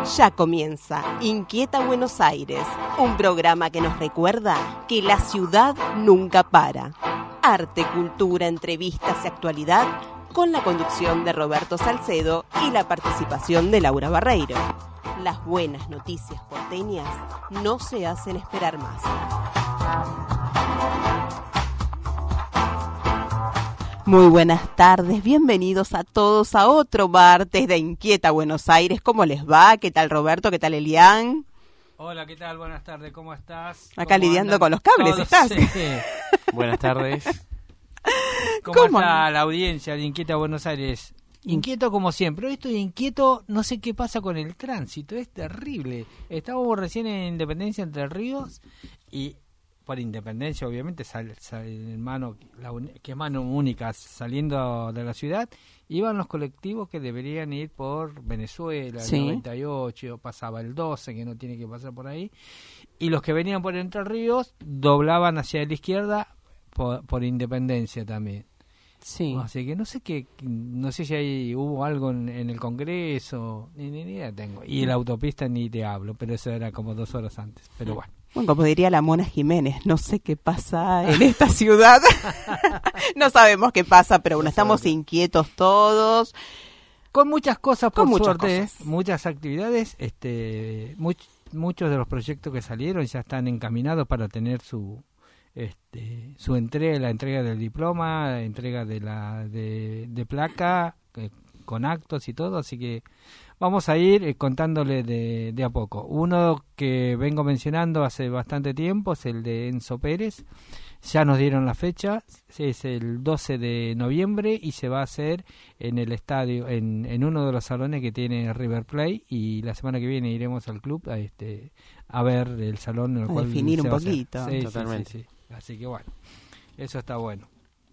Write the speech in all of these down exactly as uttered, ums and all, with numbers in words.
Ya comienza Inquieta Buenos Aires, un programa que nos recuerda que la ciudad nunca para. Arte, cultura, entrevistas y actualidad, con la conducción de Roberto Salcedo y la participación de Laura Barreiro. Las buenas noticias porteñas no se hacen esperar más. Muy buenas tardes, bienvenidos a todos a otro martes de Inquieta Buenos Aires. ¿Cómo les va? ¿Qué tal Roberto? ¿Qué tal Elian? Hola, ¿qué tal? Buenas tardes, ¿cómo estás? Acá ¿Cómo lidiando andan? con los cables, Todos, ¿estás? sí. Buenas tardes. ¿Cómo, ¿Cómo? está la audiencia de Inquieta Buenos Aires? Inquieto como siempre. Hoy estoy inquieto, no sé qué pasa con el tránsito, es terrible. Estábamos recién en Independencia, Entre Ríos, y por Independencia obviamente sale, sale en mano, la un, que es mano única saliendo de la ciudad, iban los colectivos que deberían ir por Venezuela, Sí. el noventa y ocho, pasaba el doce que no tiene que pasar por ahí, y los que venían por Entre Ríos doblaban hacia la izquierda por, por Independencia también. Sí. Así que no sé qué, no sé si hay, hubo algo en, en el Congreso, ni, ni, ni idea tengo. Y la autopista ni te hablo, pero eso era como dos horas antes, pero bueno. Bueno, como diría la Mona Jiménez, no sé qué pasa en esta ciudad. No sabemos qué pasa, pero bueno, estamos inquietos todos. Con muchas cosas, por Con muchas suerte, cosas. muchas actividades, este, much, muchos de los proyectos que salieron ya están encaminados para tener su este su entrega, la entrega del diploma, la entrega de la de, de placa, eh, con actos y todo, así que vamos a ir eh, contándole de, de a poco. Uno que vengo mencionando hace bastante tiempo es el de Enzo Pérez. Ya nos dieron la fecha, es el doce de noviembre y se va a hacer en el estadio, en, en uno de los salones que tiene River Plate, y la semana que viene iremos al club a este a ver el salón en el A cual definir se un va a hacer. poquito. Sí, sí, Totalmente. sí, sí. Así que bueno, eso está bueno.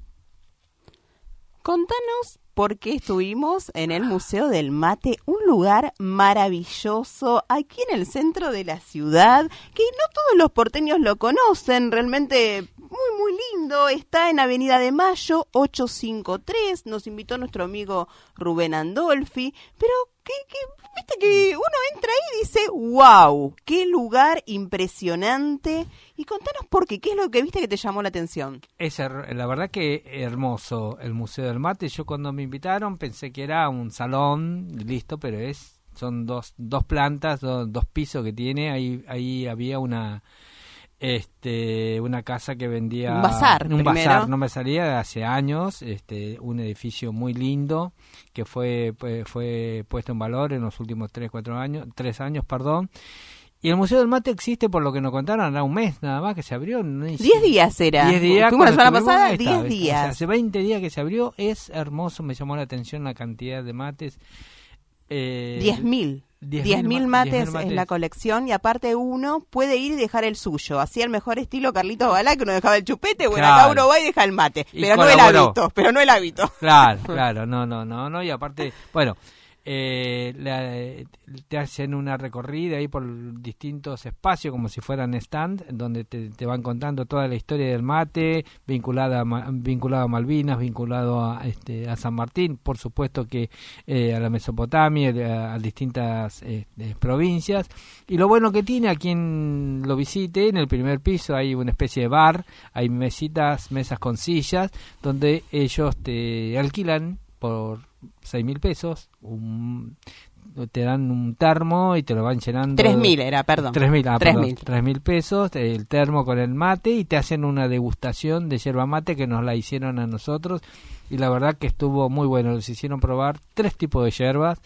Contanos por qué estuvimos en el Museo del Mate, un lugar maravilloso aquí en el centro de la ciudad, que no todos los porteños lo conocen, realmente muy muy lindo. Está en Avenida de Mayo ochocientos cincuenta y tres, nos invitó nuestro amigo Rubén Andolfi, pero que, que viste que uno entra ahí y dice, wow, qué lugar impresionante. Y contanos por qué, qué es lo que viste que te llamó la atención. Es her- la verdad que hermoso el Museo del Mate. Yo cuando me invitaron pensé que era un salón, listo, pero es son dos dos plantas, do- dos pisos que tiene. Ahí ahí había una este una casa que vendía Un bazar, un primero. bazar, no me salía de hace años, este un edificio muy lindo que fue fue, fue puesto en valor en los últimos tres cuatro años, tres años, perdón. Y el Museo del Mate existe, por lo que nos contaron, era un mes nada más que se abrió. No hice- Diez días era. Diez días. Fuimos la cuando semana estuvimos, pasada, ahí diez estaba, ¿viste? O sea, días. hace veinte días que se abrió, es hermoso, me llamó la atención la cantidad de mates. Eh, Diez mil. diez Diez mil mil ma- mates diez mil es la mates. colección, y aparte uno puede ir y dejar el suyo. Así el mejor estilo Carlitos Balá, que uno dejaba el chupete, bueno, Claro. acá uno va y deja el mate. Y Pero no el colaboró. hábito, pero no el hábito. Claro, claro, no, no, no, no, y aparte, bueno, eh, la- te hacen una recorrida ahí por distintos espacios como si fueran stand, donde te, te van contando toda la historia del mate, vinculada a, Ma- vinculado a Malvinas, vinculado a, este, a San Martín, por supuesto que eh, a la Mesopotamia, a, a distintas eh, eh, provincias, y lo bueno que tiene, a quien lo visite, en el primer piso hay una especie de bar, hay mesitas, mesas con sillas, donde ellos te alquilan por seis mil pesos, un, te dan un termo y te lo van llenando. Tres mil era, perdón. Tres mil, ah, Tres perdón, mil. tres mil pesos, el termo con el mate, y te hacen una degustación de yerba mate que nos la hicieron a nosotros, y la verdad que estuvo muy bueno. Nos hicieron probar tres tipos de yerbas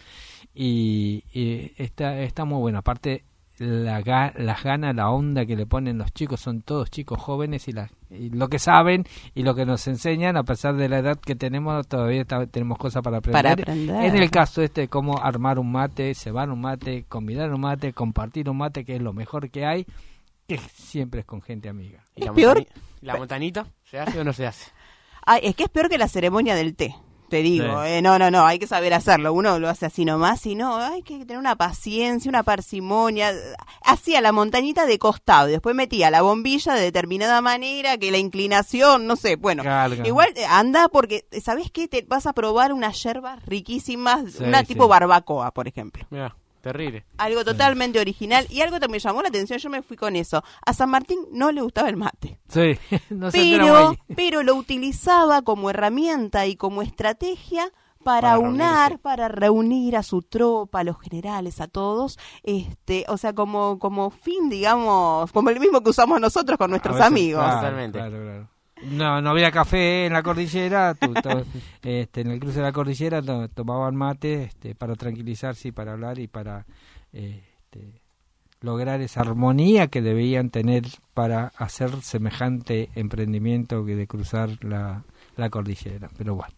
y, y está, está muy bueno. Aparte, la ga- las ganas, la onda que le ponen los chicos, son todos chicos jóvenes, y, la, y lo que saben y lo que nos enseñan, a pesar de la edad que tenemos, todavía está- tenemos cosas para aprender. Para aprender. En el caso este, cómo armar un mate, cebar un mate, combinar un mate, compartir un mate, que es lo mejor que hay, que siempre es con gente amiga. ¿Y la, peor- montani- ¿La montanita se hace o no se hace? Ay, es que es peor que la ceremonia del té. Te digo, Sí. eh, no, no, no, hay que saber hacerlo. Uno lo hace así nomás, y no, hay que tener una paciencia, una parsimonia. Hacía la montañita de costado y después metía la bombilla de determinada manera, que la inclinación, no sé, bueno. Claro, claro. Igual eh, anda porque, ¿sabés qué? Te vas a probar unas yerbas riquísimas, Sí, una sí. tipo barbacoa, por ejemplo. Mirá. Terrible. Algo totalmente original y algo que me llamó la atención, yo me fui con eso. A San Martín no le gustaba el mate. Sí, no se pero, ahí. pero lo utilizaba como herramienta y como estrategia para, Para unar, reunirse. para reunir a su tropa, a los generales, a todos, este, o sea, como, como fin, digamos, como el mismo que usamos nosotros con nuestros A veces, amigos. Claro, Totalmente. claro, claro. No, no había café en la cordillera, tú, to- este, en el cruce de la cordillera to- tomaban mate este, para tranquilizarse y para hablar y para eh, este, lograr esa armonía que debían tener para hacer semejante emprendimiento que de cruzar la, la cordillera. Pero bueno.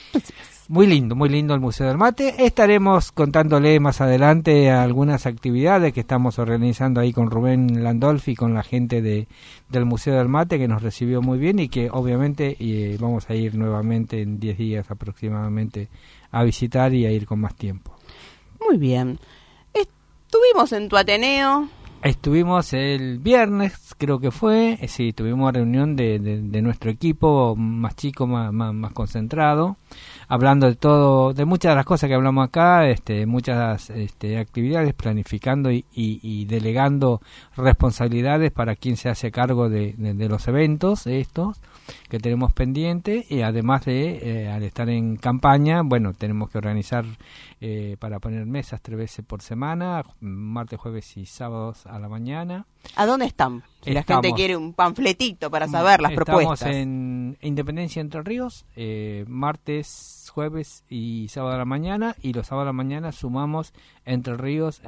Muy lindo, muy lindo el Museo del Mate. Estaremos contándole más adelante algunas actividades que estamos organizando ahí con Rubén Landolfi y con la gente de del Museo del Mate, que nos recibió muy bien y que obviamente eh, vamos a ir nuevamente en diez días aproximadamente a visitar y a ir con más tiempo. Muy bien. Estuvimos en tu Ateneo. Estuvimos el viernes, creo que fue, eh, sí, tuvimos reunión de, de, de nuestro equipo más chico, más, más, más concentrado, hablando de todo, de muchas de las cosas que hablamos acá, este, muchas este, actividades, planificando y, y, y delegando responsabilidades para quien se hace cargo de, de, de los eventos estos que tenemos pendientes, y además de, eh, al estar en campaña, bueno, tenemos que organizar eh, para poner mesas tres veces por semana, martes, jueves y sábados a la mañana. ¿A dónde están? Si la Estamos- gente quiere un panfletito para saber las Estamos propuestas. en Independencia Entre Ríos, eh, martes, jueves y sábado a la mañana, y los sábados a la mañana sumamos Entre Ríos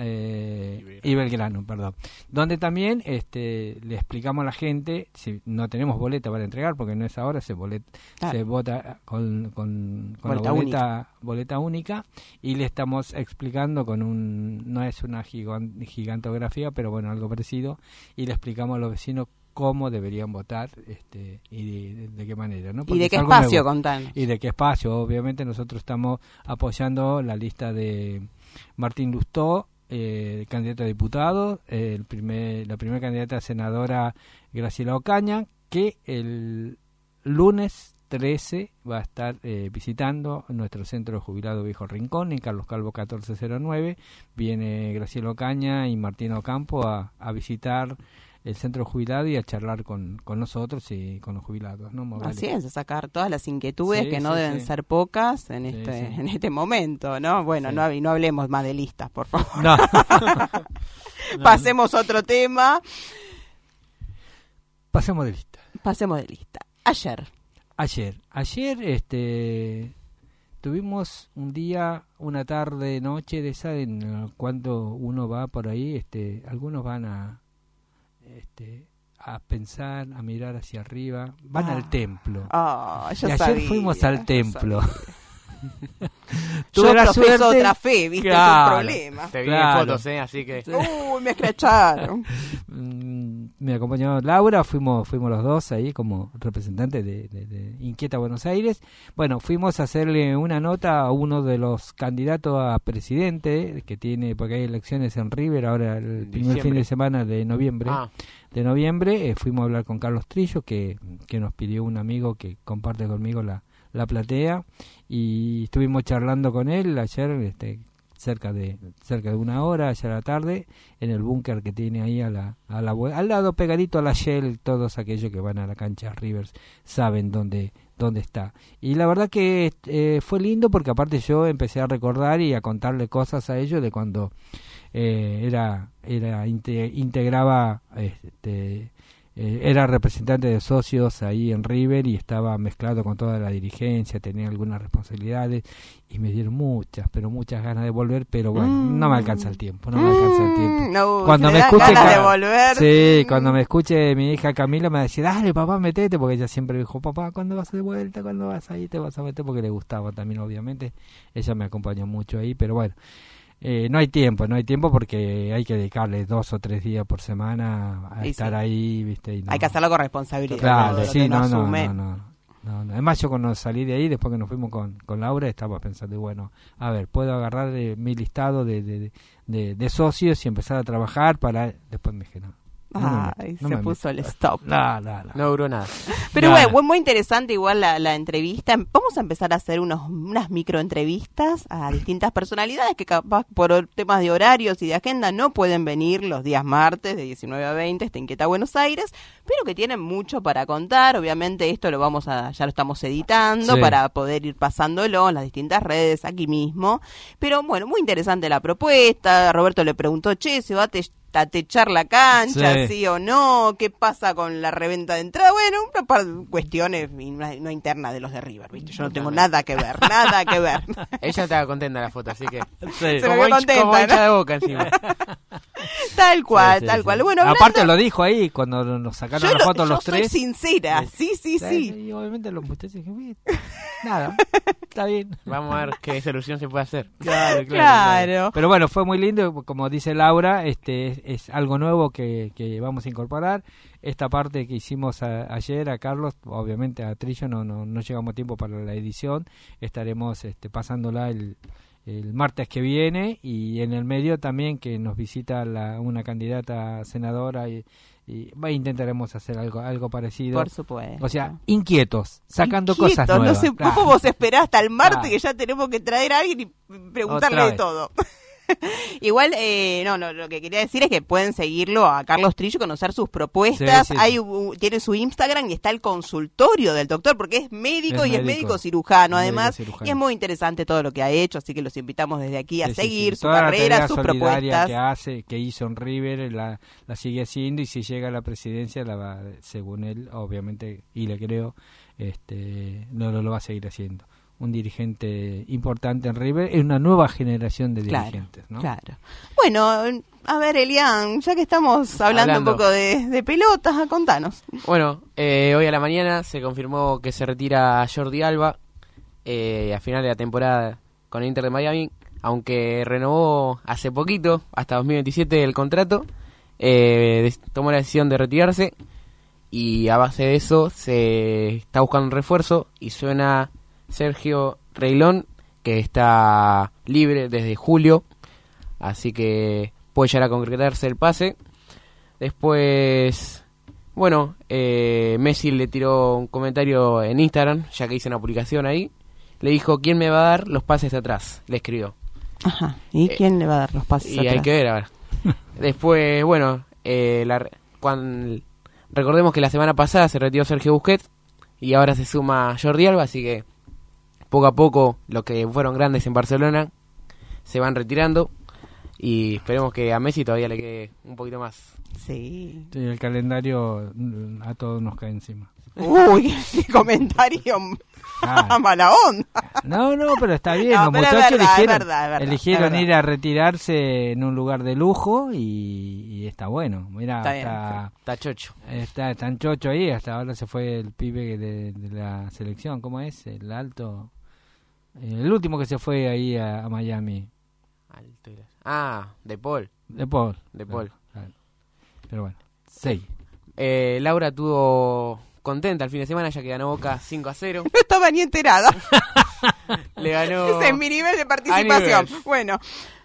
eh, y Belgrano, perdón. Donde también este, le explicamos a la gente, si no tenemos boleta para entregar, porque no es ahora, se, bolet, Claro. se vota con, con, con Boleta la boleta, boleta única, y le estamos explicando con un, no es una gigan- gigantografía, pero bueno, algo parecido, y le explicamos a los vecinos cómo deberían votar este y de, de- de qué manera, ¿no? ¿Y Porque de es qué algo espacio nuevo. contanos? Y de qué espacio. Obviamente nosotros estamos apoyando la lista de Martín Lustó, eh, candidato a diputado, eh, el primer, la primera candidata a senadora Graciela Ocaña, que el lunes trece va a estar eh, visitando nuestro centro de jubilado Viejo Rincón en Carlos Calvo catorce cero nueve. Viene Graciela Ocaña y Martín Ocampo a, a visitar el centro jubilado y a charlar con, con nosotros y con los jubilados, ¿no? Moverle. Así es, a sacar todas las inquietudes Sí, que no sí, deben sí. ser pocas en Sí, este sí. en este momento, ¿no? Bueno, Sí. no, hab- no hablemos más de listas, por favor. No. Pasemos a otro tema. Pasemos de lista. Pasemos de lista. Ayer. Ayer, ayer este tuvimos un día, una tarde, noche de esa en eh, cuando uno va por ahí, este, algunos van a este a pensar, a mirar hacia arriba, van Ah. al templo. Ah, yo y ayer sabía, fuimos al yo templo. sabía. Tuve Yo la profeso suerte- otra fe, ¿viste? Claro. Es un problema. Te vi Claro. en fotos, ¿eh? Así que... Uy, me escracharon. Mm, me acompañó Laura, fuimos fuimos los dos ahí como representantes de, de- de Inquieta Buenos Aires. Bueno, fuimos a hacerle una nota a uno de los candidatos a presidente que tiene, porque hay elecciones en River ahora el En primer fin diciembre. de semana de noviembre. Ah, de noviembre, eh, fuimos a hablar con Carlos Trillo, que, que nos pidió un amigo que comparte conmigo la, la platea, y estuvimos charlando con él ayer, este, cerca de cerca de una hora, ayer a la tarde, en el búnker que tiene ahí a la, a la vue- al lado pegadito a la Shell. Todos aquellos que van a la cancha Rivers saben dónde dónde está. Y la verdad que eh, fue lindo, porque aparte yo empecé a recordar y a contarle cosas a ellos de cuando eh, era era inte- integraba este eh, era representante de socios ahí en River y estaba mezclado con toda la dirigencia, tenía algunas responsabilidades y me dieron muchas, pero muchas ganas de volver, pero bueno, Mm. no me alcanza el tiempo, no me alcanza el tiempo. Mm, no, Cuando se me da escuche ganas ca- de volver. Sí, Mm. cuando me escuche mi hija Camila me va a decir, dale papá, metete, porque ella siempre dijo, papá, ¿cuándo vas de vuelta? ¿Cuándo vas ahí? Te vas a meter, porque le gustaba también, obviamente. Ella me acompañó mucho ahí, pero bueno, eh, no hay tiempo, no hay tiempo porque hay que dedicarle dos o tres días por semana a Y estar sí. ahí, ¿viste? Y no- Hay que hacerlo con responsabilidad. Claro, todo lo sí, que no, uno no, asume. no, no, no, no. Además yo cuando salí de ahí, después que nos fuimos con, con Laura, estaba pensando, y bueno, a ver, puedo agarrar eh, mi listado de, de, de, de socios y empezar a trabajar para... Después me dije, no, No me meto, Ay, no se me puso meto. el stop. No, no, no. No duró nada. Pero Nada. bueno, muy interesante igual la, la entrevista. Vamos a empezar a hacer unos, unas microentrevistas a distintas personalidades que capaz por temas de horarios y de agenda no pueden venir los días martes de diecinueve a veinte, está Inquieta Buenos Aires, pero que tienen mucho para contar. Obviamente esto lo vamos a, ya lo estamos editando Sí. para poder ir pasándolo en las distintas redes aquí mismo. Pero bueno, muy interesante la propuesta. Roberto le preguntó, che, ¿se va a te a techar la cancha, sí. sí o no? ¿Qué pasa con la reventa de entrada? Bueno, una par de cuestiones no internas de los de River, ¿viste? Yo no tengo nada que ver, nada que ver. Ella estaba contenta en la foto, así que... Sí. Se como me vio hincha- contenta, como hincha ¿no? de Boca encima. Tal cual, Sí, sí, tal sí. cual. Bueno, hablando- Aparte lo dijo ahí cuando nos sacaron yo la lo- foto yo los soy tres. sincera, sí, sí, sí. Y obviamente los muchachos dijeron, "Bien, nada, está bien. Vamos a ver qué solución se puede hacer. Claro, Claro. Pero bueno, fue muy lindo, como dice Laura, este es, es algo nuevo que, que vamos a incorporar. Esta parte que hicimos a- ayer a Carlos, obviamente a Trillo no, no, no llegamos a tiempo para la edición, estaremos este, pasándola el, el martes que viene, y en el medio también que nos visita la, una candidata senadora y, y va, intentaremos hacer algo algo parecido. Por supuesto. O sea, inquietos, sacando Inquietos, cosas nuevas. No sé Claro. cómo vos esperás hasta el martes Claro. que ya tenemos que traer a alguien y preguntarle Otra de vez. todo. Igual, eh, no, no, lo que quería decir es que pueden seguirlo a Carlos Trillo, conocer sus propuestas. Sí, sí, Hay, sí. u- tiene su Instagram y está el consultorio del doctor, porque es médico Es y es médico. médico cirujano, Médico además. cirujano. Y es muy interesante todo lo que ha hecho, así que los invitamos desde aquí a Sí, sí, seguir sí. su Toda la carrera, tarea sus solidaria propuestas. que hace, que hizo en River, la, la sigue haciendo, y si llega a la presidencia, la va, según él, obviamente, y le creo, este, no lo, lo va a seguir haciendo. Un dirigente importante en River, es una nueva generación de Claro, dirigentes, ¿no? claro. Bueno, a ver, Elian, ya que estamos hablando, Hablando. un poco de, de pelotas, a contanos. Bueno, eh, hoy a la mañana se confirmó que se retira Jordi Alba eh, a final de la temporada con el Inter de Miami, aunque renovó hace poquito, hasta dos mil veintisiete el contrato, eh, des- tomó la decisión de retirarse, y a base de eso se está buscando un refuerzo y suena Sergio Reguilón, que está libre desde julio, así que puede llegar a concretarse el pase. Después, bueno, eh, Messi le tiró un comentario en Instagram, ya que hice una publicación ahí. Le dijo, ¿quién me va a dar los pases atrás? Le escribió. Ajá. ¿Y Eh, quién le va a dar los pases Y atrás? hay que ver ahora. Después, bueno, eh, la, cuando, recordemos que la semana pasada se retiró Sergio Busquets y ahora se suma Jordi Alba, así que poco a poco los que fueron grandes en Barcelona se van retirando, y esperemos que a Messi todavía le quede un poquito más. Sí. Sí, el calendario mm, a todos nos cae encima. Uy, qué comentario Ah. mala onda. No, no, pero está bien. No, Los pero es muchachos verdad, es eligieron, verdad, es verdad, eligieron es verdad. ir a retirarse en un lugar de lujo, y, y está bueno. Mira, Está bien, está, Está chocho. está tan chocho ahí. Hasta ahora se fue el pibe de, de la selección. ¿Cómo es? El alto. El último que se fue ahí a, a Miami. Alto y la- Ah, de Paul. De Paul. De Paul. Claro, claro. Pero bueno, sí. Eh, Laura estuvo contenta el fin de semana, ya que ganó Boca cinco a cero. No estaba ni enterada. Le ganó. Ese es mi nivel de participación. nivel. Bueno,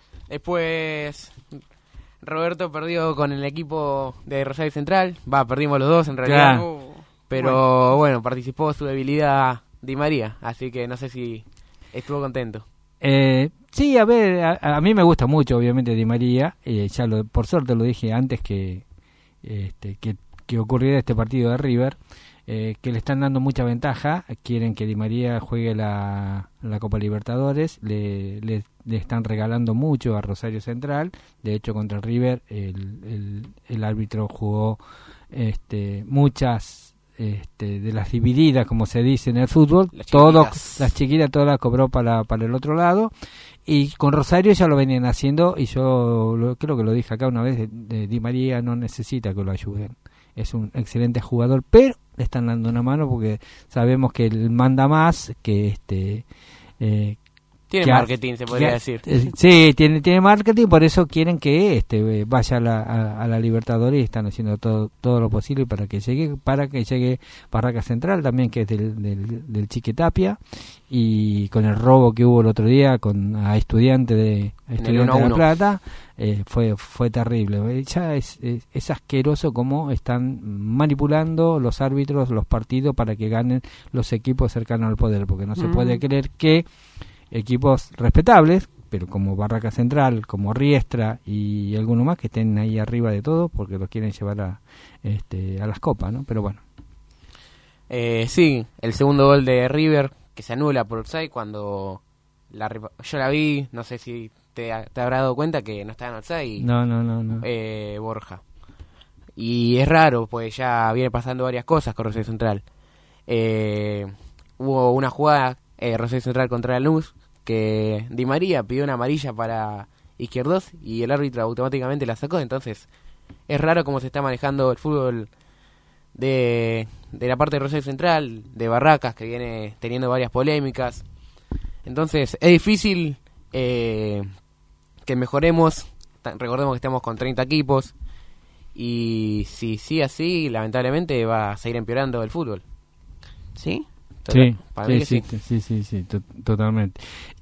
Después Roberto perdió con el equipo de Rosario Central. Va, perdimos los dos en realidad. Claro. uh, Pero bueno. participó su debilidad Di María, así que no sé si estuvo contento. Eh, sí, a ver, a, a mí me gusta mucho, obviamente, Di María. Eh, ya lo, por suerte lo dije antes que, este, que, que ocurriera este partido de River, eh, que le están dando mucha ventaja. Quieren que Di María juegue la, la Copa Libertadores. Le, le, le están regalando mucho a Rosario Central. De hecho, contra el River, el, el, el árbitro jugó este, muchas... Este, de las divididas, como se dice en el fútbol, Las todo, chiquitas. las chiquitas todas las cobró para, para el otro lado, y con Rosario ya lo venían haciendo, y yo lo, creo que lo dije acá una vez, de, de Di María no necesita que lo ayuden, es un excelente jugador, pero le están dando una mano porque sabemos que él manda más, que este eh, Tiene que marketing, ha- se podría que ha- decir. eh, Sí, tiene, tiene marketing, por eso quieren que este vaya a la, a, a la Libertadores y están haciendo todo todo lo posible para que llegue, para que llegue Barraca Central también, que es del, del, del Chiquitapia, y con el robo que hubo el otro día con a Estudiante de a En el Estudiante uno a de La uno. Plata, eh, fue fue terrible. Eh, Ya es, es, es asqueroso cómo están manipulando los árbitros los partidos para que ganen los equipos cercanos al poder, porque no se Mm. puede creer que equipos respetables, pero como Barraca Central, como Riestra y alguno más que estén ahí arriba de todo porque los quieren llevar a este a las copas, ¿no? Pero bueno. Eh, sí, el segundo gol de River, que se anula por offside cuando la, repa- yo la vi, no sé si te, te habrás dado cuenta que no estaba en offside y, No, no, no, no. eh, Borja. Y es raro, pues ya viene pasando varias cosas con Rosario Central. Eh, hubo una jugada, eh, Rosario Central contra Lanús, que Di María pidió una amarilla para Izquierdos y el árbitro automáticamente la sacó. Entonces es raro cómo se está manejando el fútbol de, de la parte de Rosario Central, de Barracas, que viene teniendo varias polémicas. Entonces es difícil eh, que mejoremos. Ta- recordemos que estamos con treinta equipos y si sigue así, lamentablemente va a seguir empeorando el fútbol. ¿Sí? Sí, Para sí, mí que sí, t- sí, sí, sí, to- totalmente.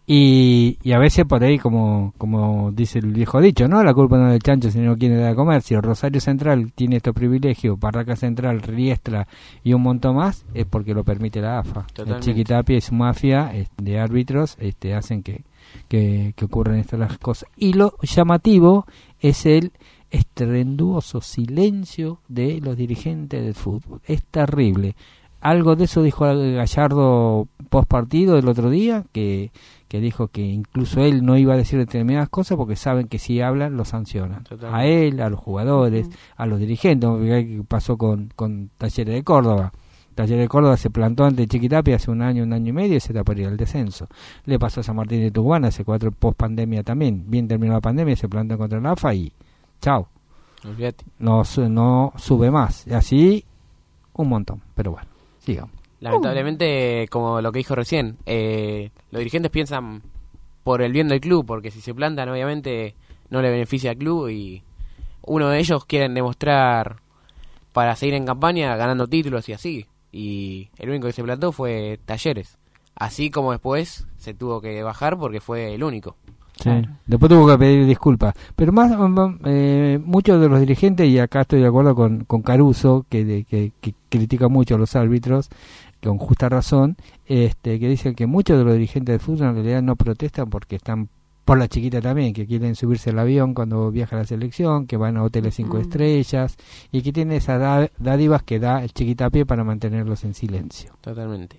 Y, y a veces por ahí, como como dice el viejo dicho, ¿no? La culpa no es del chancho, sino quien le da a comer. Si Rosario Central tiene estos privilegios, Barraca Central, Riestra y un montón más, es porque lo permite la A F A. El Totalmente. Chiquitapia y su mafia eh, de árbitros este, hacen que, que, que ocurran estas las cosas. Y lo llamativo es el estruendoso silencio de los dirigentes del fútbol. Es terrible. Algo de eso dijo Gallardo post partido el otro día, que, que dijo que incluso él no iba a decir determinadas cosas porque saben que si hablan lo sancionan. Totalmente. A él, a los jugadores, Ujú. a los dirigentes. ¿Qué pasó con, con Talleres de Córdoba? Talleres de Córdoba se plantó ante Chiquitapia hace un año, un año y medio y se está por ir al descenso. Le pasó a San Martín de Tucumán hace cuatro post pandemia también. Bien terminó la pandemia, se plantó contra el A F A y chao. Olvídate. No, su- no sube más. Así un montón, pero bueno. Sigamos. Lamentablemente, como lo que dijo recién, eh, los dirigentes piensan por el bien del club, porque si se plantan, obviamente, no le beneficia al club y uno de ellos quieren demostrar para seguir en campaña ganando títulos y así. Y el único que se plantó fue Talleres. Así como después se tuvo que bajar porque fue el único. Sí. Claro. Después tuvo que pedir disculpas. Pero más, mm, eh, muchos de los dirigentes, y acá estoy de acuerdo con, con Caruso, que, de- que, que critica mucho a los árbitros, con justa razón, este, que dicen que muchos de los dirigentes de fútbol en realidad no protestan porque están por la chiquita también, que quieren subirse al avión cuando viaja la selección, que van a hoteles cinco Mm. estrellas, y que tienen esas da- dádivas que da el chiquitapié para mantenerlos en silencio. Totalmente.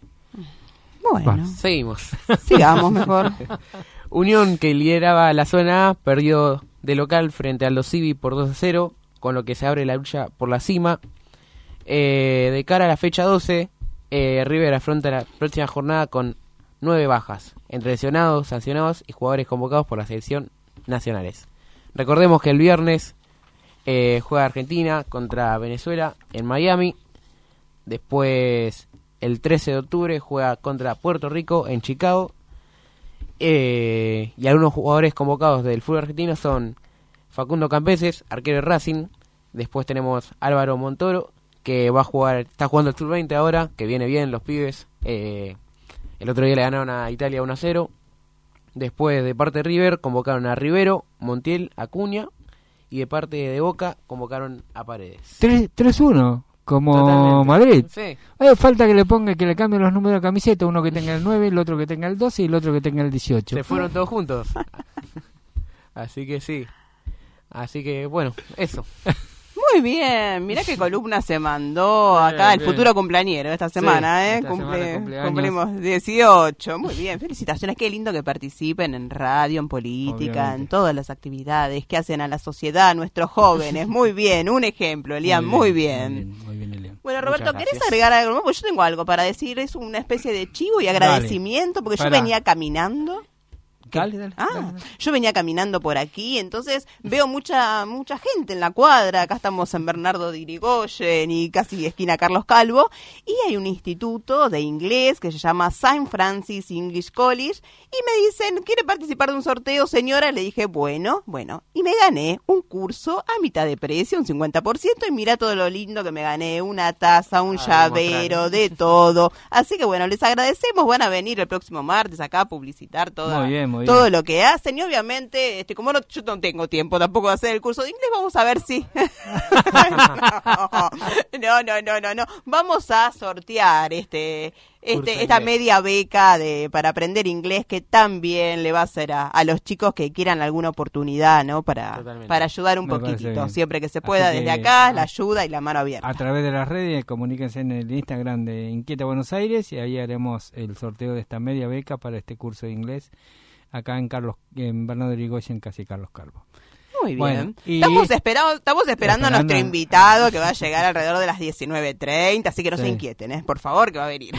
Bueno, Seguimos. sigamos mejor. Unión, que lideraba la zona A, perdió de local frente al Aldo Civi por dos a cero, con lo que se abre la lucha por la cima. Eh, de cara a la fecha doce, eh, River afronta la próxima jornada con nueve bajas, entre lesionados, sancionados y jugadores convocados por la selección nacionales. Recordemos que el viernes eh, juega Argentina contra Venezuela en Miami. Después, el trece de octubre, juega contra Puerto Rico en Chicago. Eh, y algunos jugadores convocados del fútbol argentino son Facundo Campeses, arquero de Racing. Después tenemos Álvaro Montoro, que va a jugar, está jugando el sub veinte ahora, que viene bien los pibes. Eh, el otro día le ganaron a Italia uno a cero. Después, de parte de River, convocaron a Rivero, Montiel, Acuña. Y de parte de Boca, convocaron a Paredes. tres uno, como Totalmente. Madrid. Sí, Eh, falta que le ponga, que le cambien los números de camiseta, uno que tenga el nueve, el otro que tenga el doce y el otro que tenga el dieciocho. se fueron todos juntos. Así que sí. Así que, bueno, eso. Muy bien, mirá qué columna se mandó Bien, acá el bien. futuro cumpleañero esta semana, ¿eh? esta Cumple- semana cumpleaños. cumplimos dieciocho. Muy bien, felicitaciones. Qué lindo que participen en radio, en política, Obviamente. en todas las actividades que hacen a la sociedad, a nuestros jóvenes. Muy bien, un ejemplo, Elian, muy bien. Muy bien, muy bien, Elian. Bueno, Muchas Roberto, ¿querés gracias. agregar algo más? Porque yo tengo algo para decir, es una especie de chivo y agradecimiento, porque Pará. yo venía caminando. Dale, dale, Ah, dale, dale. yo venía caminando por aquí, entonces veo mucha mucha gente en la cuadra. Acá estamos en Bernardo de Irigoyen y casi esquina Carlos Calvo. Y hay un instituto de inglés que se llama Saint Francis English College. Y me dicen, ¿quiere participar de un sorteo, señora? Le dije, bueno, bueno. Y me gané un curso a mitad de precio, un cincuenta por ciento. Y mira todo lo lindo que me gané, una taza, un Ah, llavero, de todo. Así que bueno, les agradecemos. Van a venir el próximo martes acá a publicitar toda, Muy bien, muy todo bien. lo que hacen. Y obviamente, este, como no, yo no tengo tiempo tampoco de hacer el curso de inglés, vamos a ver si... no, no, no, no, no. Vamos a sortear este... Curso Este, de esta inglés. media beca de para aprender inglés que también le va a hacer a, a los chicos que quieran alguna oportunidad, ¿no? Para, Totalmente. para ayudar un Me parece poquitito, bien. siempre que se Así pueda, que, desde acá, ah, la ayuda y la mano abierta. A través de las redes, comuníquense en el Instagram de Inquieta Buenos Aires y ahí haremos el sorteo de esta media beca para este curso de inglés acá en Carlos en Bernardo de Irigoyen, casi Carlos Calvo. Muy bien. Bueno, y- estamos, esperando, estamos esperando a nuestro Esperando- invitado que va a llegar alrededor de las diecinueve treinta, así que no se Sí. inquieten, ¿eh? Por favor, que va a venir.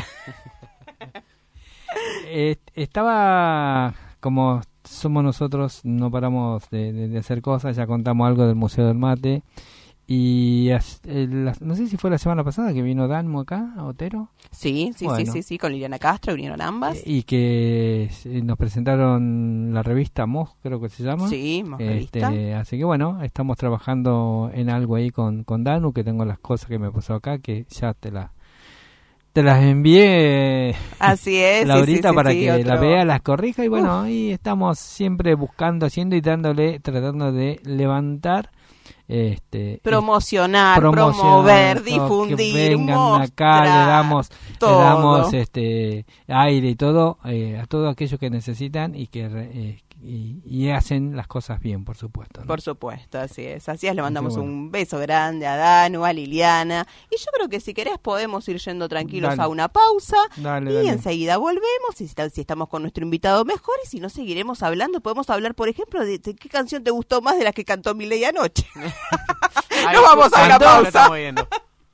Eh, estaba, como somos nosotros, no paramos de, de- de hacer cosas, ya contamos algo del Museo del Mate. Y as- eh, la- no sé si fue la semana pasada que vino Danmo acá, a Otero. Sí, sí, sí, Bueno. sí, sí, con Liliana Castro vinieron ambas. Eh, y que eh, nos presentaron la revista Mos, creo que se llama. Sí, hemos Este, visto. así que bueno, estamos trabajando en algo ahí con, con Danu, que tengo las cosas que me pasó acá, que ya te las te las envié, Así es. Laurita, sí, sí, sí, para sí, que otro- la vea, las corrija. Y bueno, ahí estamos siempre buscando, haciendo y dándole, tratando de levantar, este promocionar, promocionar, promover, todo, difundir, que vengan mostrar, acá, le damos, todo. le damos este aire y todo eh, a todos aquellos que necesitan y que re- eh, y, y hacen las cosas bien, por supuesto, ¿no? Por supuesto, así es. Así es, le mandamos bueno. un beso grande a Danu, a Liliana. Y yo creo que si querés podemos ir yendo tranquilos Dale. a una pausa. Dale, y dale. enseguida volvemos. Y si, ta- si estamos con nuestro invitado mejor. Y si no, seguiremos hablando. Podemos hablar, por ejemplo, de, de qué canción te gustó más de las que cantó Milei anoche. Ahí, Nos vamos a una cantó, lo pausa. estamos viendo.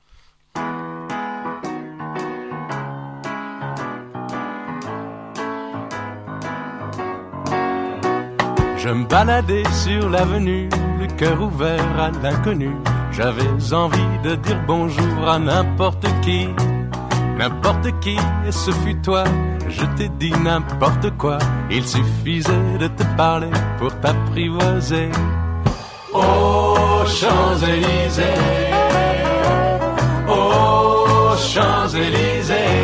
Je me baladais sur l'avenue, le cœur ouvert à l'inconnu. J'avais envie de dire bonjour à n'importe qui, n'importe qui, et ce fut toi. Je t'ai dit n'importe quoi, il suffisait de te parler pour t'apprivoiser. Aux Champs-Élysées, aux Champs-Élysées,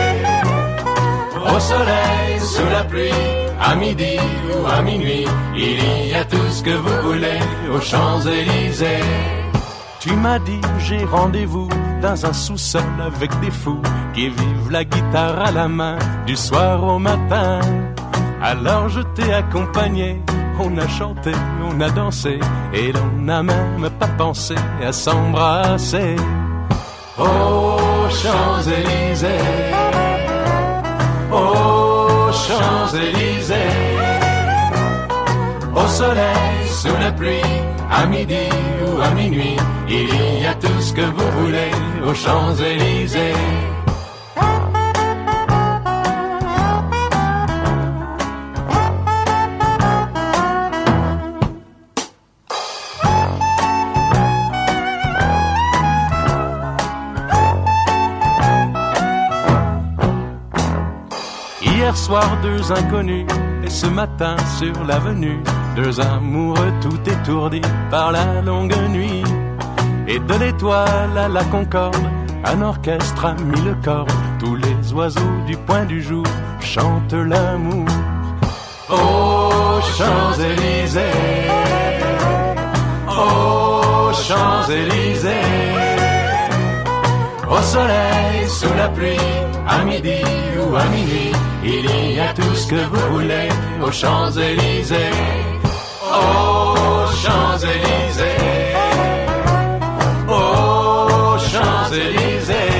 au soleil, sous la pluie, à midi ou à minuit, il y a tout ce que vous voulez aux Champs-Élysées. Tu m'as dit j'ai rendez-vous dans un sous-sol avec des fous qui vivent la guitare à la main du soir au matin. Alors je t'ai accompagné, on a chanté, on a dansé et l'on n'a même pas pensé à s'embrasser. Aux Champs-Élysées, aux Champs-Élysées, au soleil, sous la pluie, à midi ou à minuit, il y a tout ce que vous voulez aux Champs-Élysées. Hier soir, deux inconnus, et ce matin sur l'avenue, deux amoureux tout étourdis par la longue nuit. Et de l'étoile à la Concorde, un orchestre a mis le corps. Tous les oiseaux du point du jour chantent l'amour. Aux Champs-Élysées, aux Champs-Élysées, au soleil, sous la pluie, à midi ou à minuit, il y a tout ce que vous voulez aux Champs-Élysées. Aux Champs-Élysées, aux Champs-Élysées,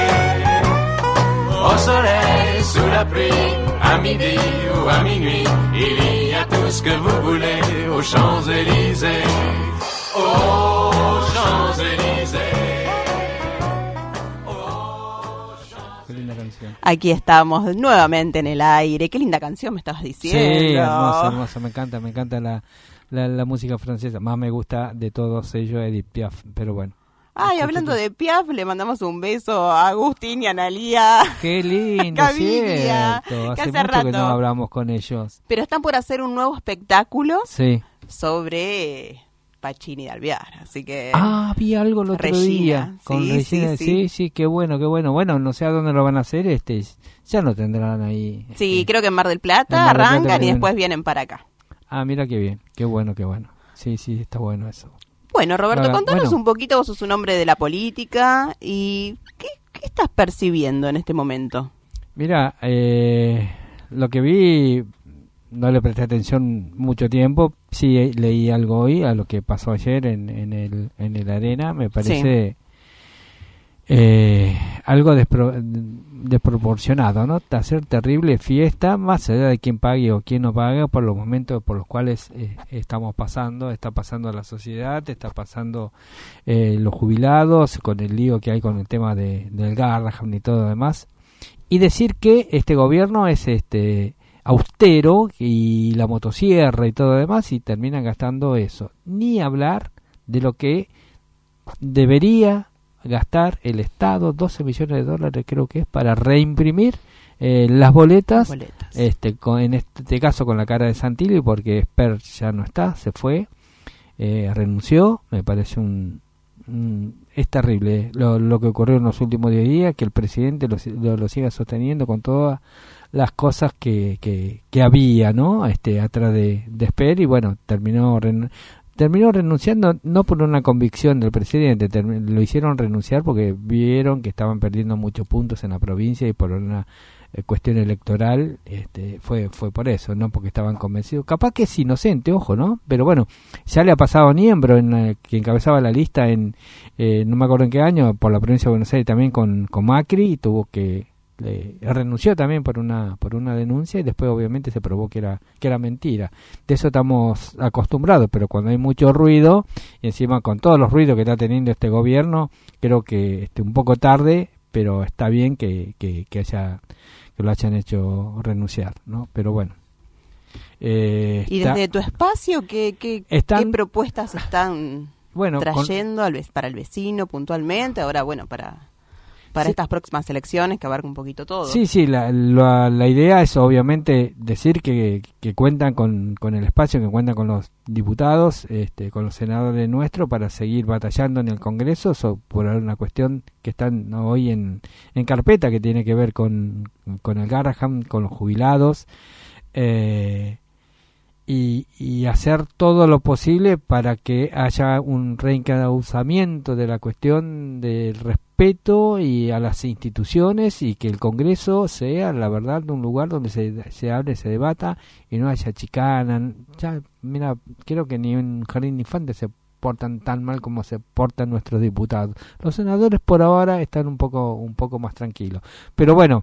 au soleil, sous la pluie, à midi ou à minuit, il y a tout ce que vous voulez aux Champs-Élysées. Aux Champs-Élysées. Qué linda canción. canción. Aquí estamos nuevamente en el aire. Qué linda canción me estabas diciendo. Sí, hermosa, hermosa. Me encanta, me encanta la, la, la música francesa. Más me gusta de todos ellos Edith Piaf, pero bueno. Ay, hablando de Piaf, le mandamos un beso a Agustín y a Analía. Qué lindo, Gaviria, cierto. Hace, que hace mucho rato. que no hablamos con ellos. Pero están por hacer un nuevo espectáculo Sí. sobre Pacini de Alvear, así que... Ah, vi algo el otro Regina, día. Con sí, Regina. sí, Sí, sí. sí, qué bueno, qué bueno. Bueno, no sé a dónde lo van a hacer, este, ya lo tendrán ahí. Sí, este. creo que en Mar del Plata En Mar del Plata arrancan y vienen. después vienen para acá. Ah, mira qué bien, qué bueno, qué bueno. Sí, sí, está bueno eso. Bueno, Roberto, Ahora, contanos bueno. un poquito, vos sos un hombre de la política y ¿qué, qué estás percibiendo en este momento? Mira, eh, lo que vi, no le presté atención mucho tiempo, sí eh, leí algo hoy a lo que pasó ayer en, en el en el Arena, me parece eh, algo despro, desproporcionado, ¿no? Hacer terrible fiesta, más allá de quién pague o quién no pague, por los momentos por los cuales eh, estamos pasando, está pasando la sociedad, está pasando eh, los jubilados, con el lío que hay con el tema de, del Garrahan y todo lo demás. Y decir que este gobierno es este austero y la motosierra y todo lo demás y terminan gastando eso. Ni hablar de lo que debería gastar el Estado, doce millones de dólares creo que es, para reimprimir eh, las boletas, Boletas. este con, en este caso con la cara de Santilli, porque Esper ya no está, se fue, eh, renunció, me parece un... Mm, es terrible lo, lo que ocurrió en los últimos diez días, que el presidente lo, lo, lo siga sosteniendo con todas las cosas que, que, que había, ¿no? Este, atrás de, de Esper, y bueno, terminó ren, terminó renunciando no por una convicción del presidente, term, lo hicieron renunciar porque vieron que estaban perdiendo muchos puntos en la provincia y por una eh, cuestión electoral, este, fue fue por eso, no porque estaban convencidos. Capaz que es inocente, ojo, ¿no? Pero bueno, ya le ha pasado a Niembro, en, eh, que encabezaba la lista en, eh, no me acuerdo en qué año, por la provincia de Buenos Aires también con, con Macri, y tuvo que eh, renunció también por una por una denuncia y después obviamente se probó que era que era mentira. De eso estamos acostumbrados, pero cuando hay mucho ruido y encima con todos los ruidos que está teniendo este gobierno, creo que este, un poco tarde, pero está bien que, que, que haya que lo hayan hecho renunciar, ¿no? Pero bueno. Eh, Y está, desde tu espacio, ¿qué, qué, están, ¿qué propuestas están bueno, trayendo con, al, para el vecino puntualmente? Ahora, bueno, para... para sí. estas próximas elecciones que abarca un poquito todo. Sí, sí, la, la, la idea es obviamente decir que, que cuentan con, con el espacio, que cuentan con los diputados, este, con los senadores nuestros para seguir batallando en el Congreso so, por una cuestión que están ¿no? hoy en, en carpeta, que tiene que ver con, con el Garrahan, con los jubilados, eh, y, y hacer todo lo posible para que haya un reencauzamiento de la cuestión del respeto y a las instituciones, y que el Congreso sea la verdad un lugar donde se, se hable, se debata y no haya chicana. Ya, mira, creo que ni un jardín de infantes se portan tan mal como se portan nuestros diputados. Los senadores por ahora están un poco un poco más tranquilos, pero bueno,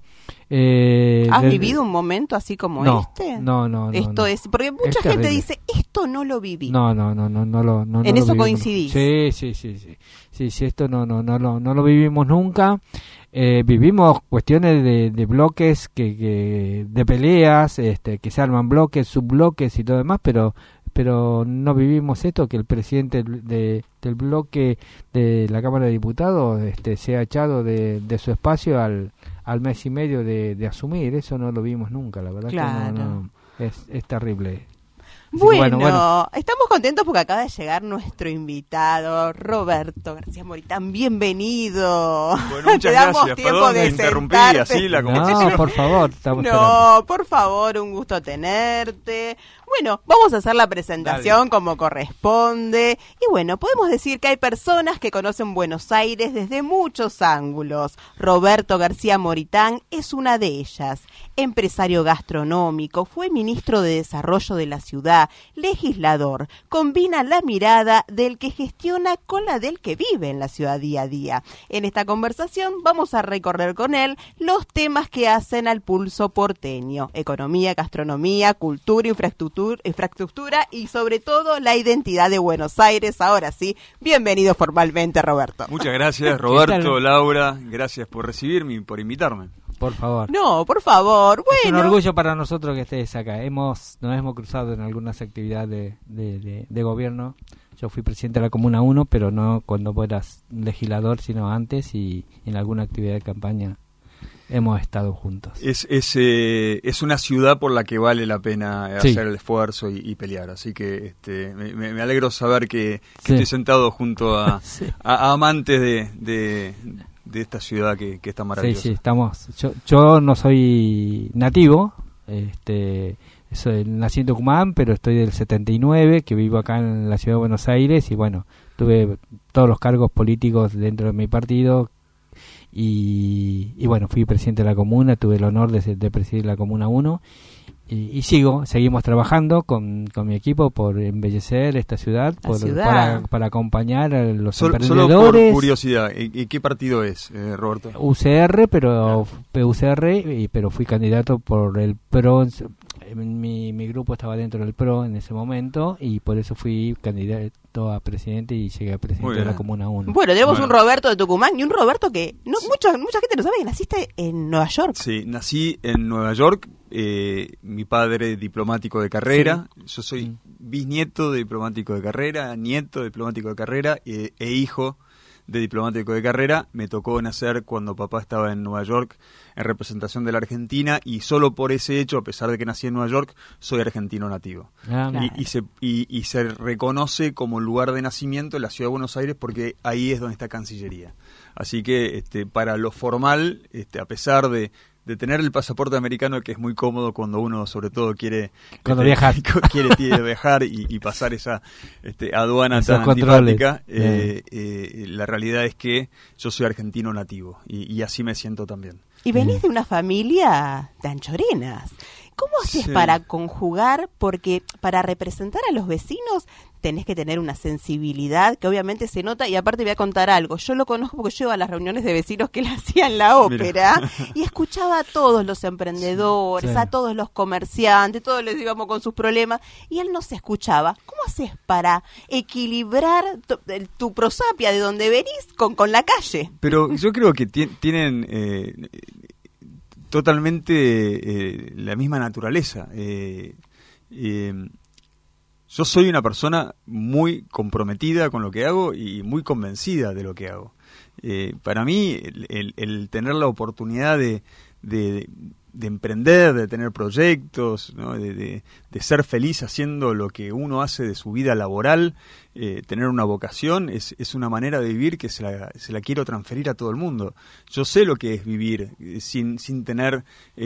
eh, ¿has de, vivido un momento así como no, este? No, no, no. Esto no. es porque mucha es gente terrible. dice esto no lo viví. No, no, no, no, no lo. No, en no eso lo coincidís. Sí, sí, sí, sí, sí, sí, esto no, no, no lo, no lo vivimos nunca. Eh, vivimos cuestiones de, de bloques, que, que de peleas, este, que se arman bloques, subbloques y todo demás, pero pero no vivimos esto, que el presidente de, del bloque de la Cámara de Diputados este, se ha echado de, de su espacio al, al mes y medio de, de asumir. Eso no lo vimos nunca, la verdad. Claro. Que no, no, es, es terrible. Bueno, bueno, bueno, estamos contentos porque acaba de llegar nuestro invitado, Roberto García Moritán. Bienvenido. Bueno, muchas Te damos gracias. tiempo Perdón, de me interrumpí sentarte. así la conversación. No, por favor, estamos No, esperando. por favor, un gusto tenerte. Bueno, vamos a hacer la presentación Dale. como corresponde. Y bueno, podemos decir que hay personas que conocen Buenos Aires desde muchos ángulos. Roberto García Moritán es una de ellas. Empresario gastronómico, fue ministro de Desarrollo de la ciudad, legislador. Combina la mirada del que gestiona con la del que vive en la ciudad día a día. En esta conversación vamos a recorrer con él los temas que hacen al pulso porteño: economía, gastronomía, cultura, infraestructura, infraestructura y sobre todo la identidad de Buenos Aires. Ahora sí, bienvenido formalmente, Roberto. Muchas gracias, Roberto, Laura, gracias por recibirme y por invitarme. por favor. No, por favor, Es un bueno. orgullo para nosotros que estés acá. Hemos, nos hemos cruzado en algunas actividades de, de, de, de gobierno. Yo fui presidente de la Comuna uno, pero no cuando fueras legislador, sino antes, y en alguna actividad de campaña hemos estado juntos. Es es, eh, es una ciudad por la que vale la pena Sí. hacer el esfuerzo y, y pelear. Así que este, me, me alegro saber que, que Sí. estoy sentado junto a, Sí. a, a amantes de, de, de esta ciudad que, que está Sí, maravillosa. sí, estamos. Yo, yo no soy nativo, este, soy, nací en Tucumán, pero estoy del setenta y nueve, que vivo acá en la ciudad de Buenos Aires, y bueno, tuve todos los cargos políticos dentro de mi partido, y, y bueno, fui presidente de la comuna, tuve el honor de, de presidir la Comuna uno, y, y sigo, seguimos trabajando con, con mi equipo por embellecer esta ciudad, La por, ciudad. Para, para acompañar a los Solo, solo emprendedores. por curiosidad, ¿y, y qué partido es, eh, Roberto? U C R, pero U C R, y, pero fui candidato por el P R O. En- Mi, mi grupo estaba dentro del P R O en ese momento, y por eso fui candidato a presidente y llegué a Muy presidente de bien. la Comuna uno. Bueno, tenemos Bueno. un Roberto de Tucumán y un Roberto que no mucha mucha gente no sabe que naciste en Nueva York. Sí, nací en Nueva York, eh, mi padre diplomático de carrera, yo soy Mm. bisnieto de diplomático de carrera, nieto de diplomático de carrera eh, e hijo de diplomático de carrera. Me tocó nacer cuando papá estaba en Nueva York en representación de la Argentina, y solo por ese hecho, a pesar de que nací en Nueva York, soy argentino nativo. Ah, Claro. Y, y se, y, y se reconoce como lugar de nacimiento en la ciudad de Buenos Aires, porque ahí es donde está Cancillería. Así que este, para lo formal, este, a pesar de, de tener el pasaporte americano, que es muy cómodo cuando uno sobre todo quiere Cuando este, viajar. quiere, quiere viajar y, y pasar esa este, aduana Esos tan controles. antipática, eh, eh, la realidad es que yo soy argentino nativo, y, y así me siento también. Y venís de una familia de anchorenas. ¿Cómo haces Sí. para conjugar? Porque para representar a los vecinos tenés que tener una sensibilidad que obviamente se nota. Y aparte voy a contar algo. Yo lo conozco porque yo iba a las reuniones de vecinos que él hacía en la ópera y escuchaba a todos los emprendedores, Sí. a todos los comerciantes, todos les íbamos con sus problemas y él no se escuchaba. ¿Cómo haces para equilibrar tu, el- tu prosapia de donde venís con, con la calle? Pero yo creo que ti- tienen eh, totalmente eh, la misma naturaleza. Eh, eh, yo soy una persona muy comprometida con lo que hago y muy convencida de lo que hago. Eh, para mí, el, el- el tener la oportunidad de, de, de emprender, de tener proyectos, ¿no? de, de, de ser feliz haciendo lo que uno hace de su vida laboral, eh, tener una vocación, es, es una manera de vivir que se la, se la quiero transferir a todo el mundo. Yo sé lo que es vivir eh, sin, sin tener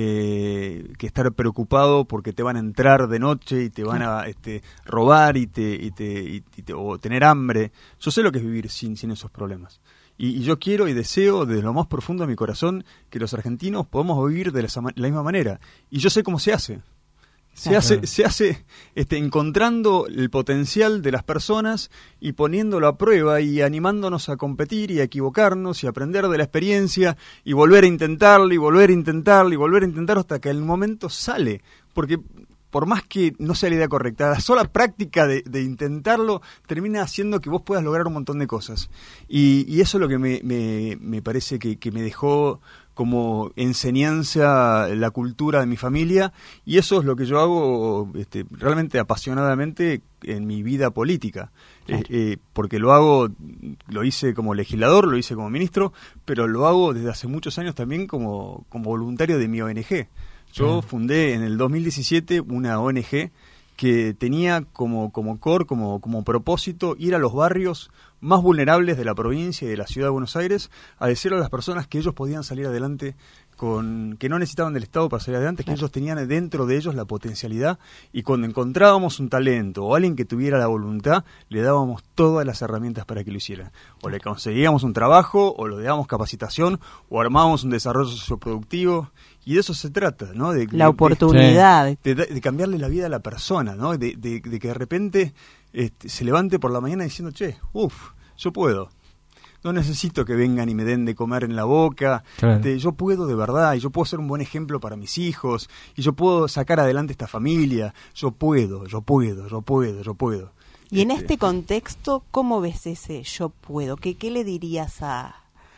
eh, que estar preocupado porque te van a entrar de noche y te van a este, robar y te, y te, y te- o tener hambre. Yo sé lo que es vivir sin, sin esos problemas. Y, y yo quiero y deseo desde lo más profundo de mi corazón que los argentinos podamos vivir de la, sama- la misma manera. Y yo sé cómo se hace. Se Claro. hace, se hace este, encontrando el potencial de las personas y poniéndolo a prueba y animándonos a competir y a equivocarnos y a aprender de la experiencia y volver a intentarlo y volver a intentarlo y volver a intentarlo hasta que el momento sale. Porque por más que no sea la idea correcta, la sola práctica de, de intentarlo termina haciendo que vos puedas lograr un montón de cosas. Y, y eso es lo que me, me, me parece que, que me dejó como enseñanza la cultura de mi familia, y eso es lo que yo hago este, realmente apasionadamente en mi vida política. Claro. Eh, eh, porque lo hago, lo hice como legislador, lo hice como ministro, pero lo hago desde hace muchos años también como, como voluntario de mi O N G. Yo Mm. fundé en el dos mil diecisiete una O N G que tenía como, como core, como, como propósito, ir a los barrios más vulnerables de la provincia y de la ciudad de Buenos Aires a decirle a las personas que ellos podían salir adelante, con que no necesitaban del Estado para salir adelante, Claro. que ellos tenían dentro de ellos la potencialidad, y cuando encontrábamos un talento o alguien que tuviera la voluntad, le dábamos todas las herramientas para que lo hiciera. O le conseguíamos un trabajo, o le dábamos capacitación, o armábamos un desarrollo socioproductivo, y de eso se trata, ¿no? De, La de- oportunidad. de, de cambiarle la vida a la persona, ¿no? De, de- de que de repente este, se levante por la mañana diciendo, che, uff, yo puedo. No necesito que vengan y me den de comer en la boca. Claro. Este, yo puedo de verdad, y yo puedo ser un buen ejemplo para mis hijos, y yo puedo sacar adelante esta familia. Yo puedo, yo puedo, yo puedo, yo puedo. Y en Este, este contexto, ¿cómo ves ese yo puedo? ¿Qué, qué le dirías a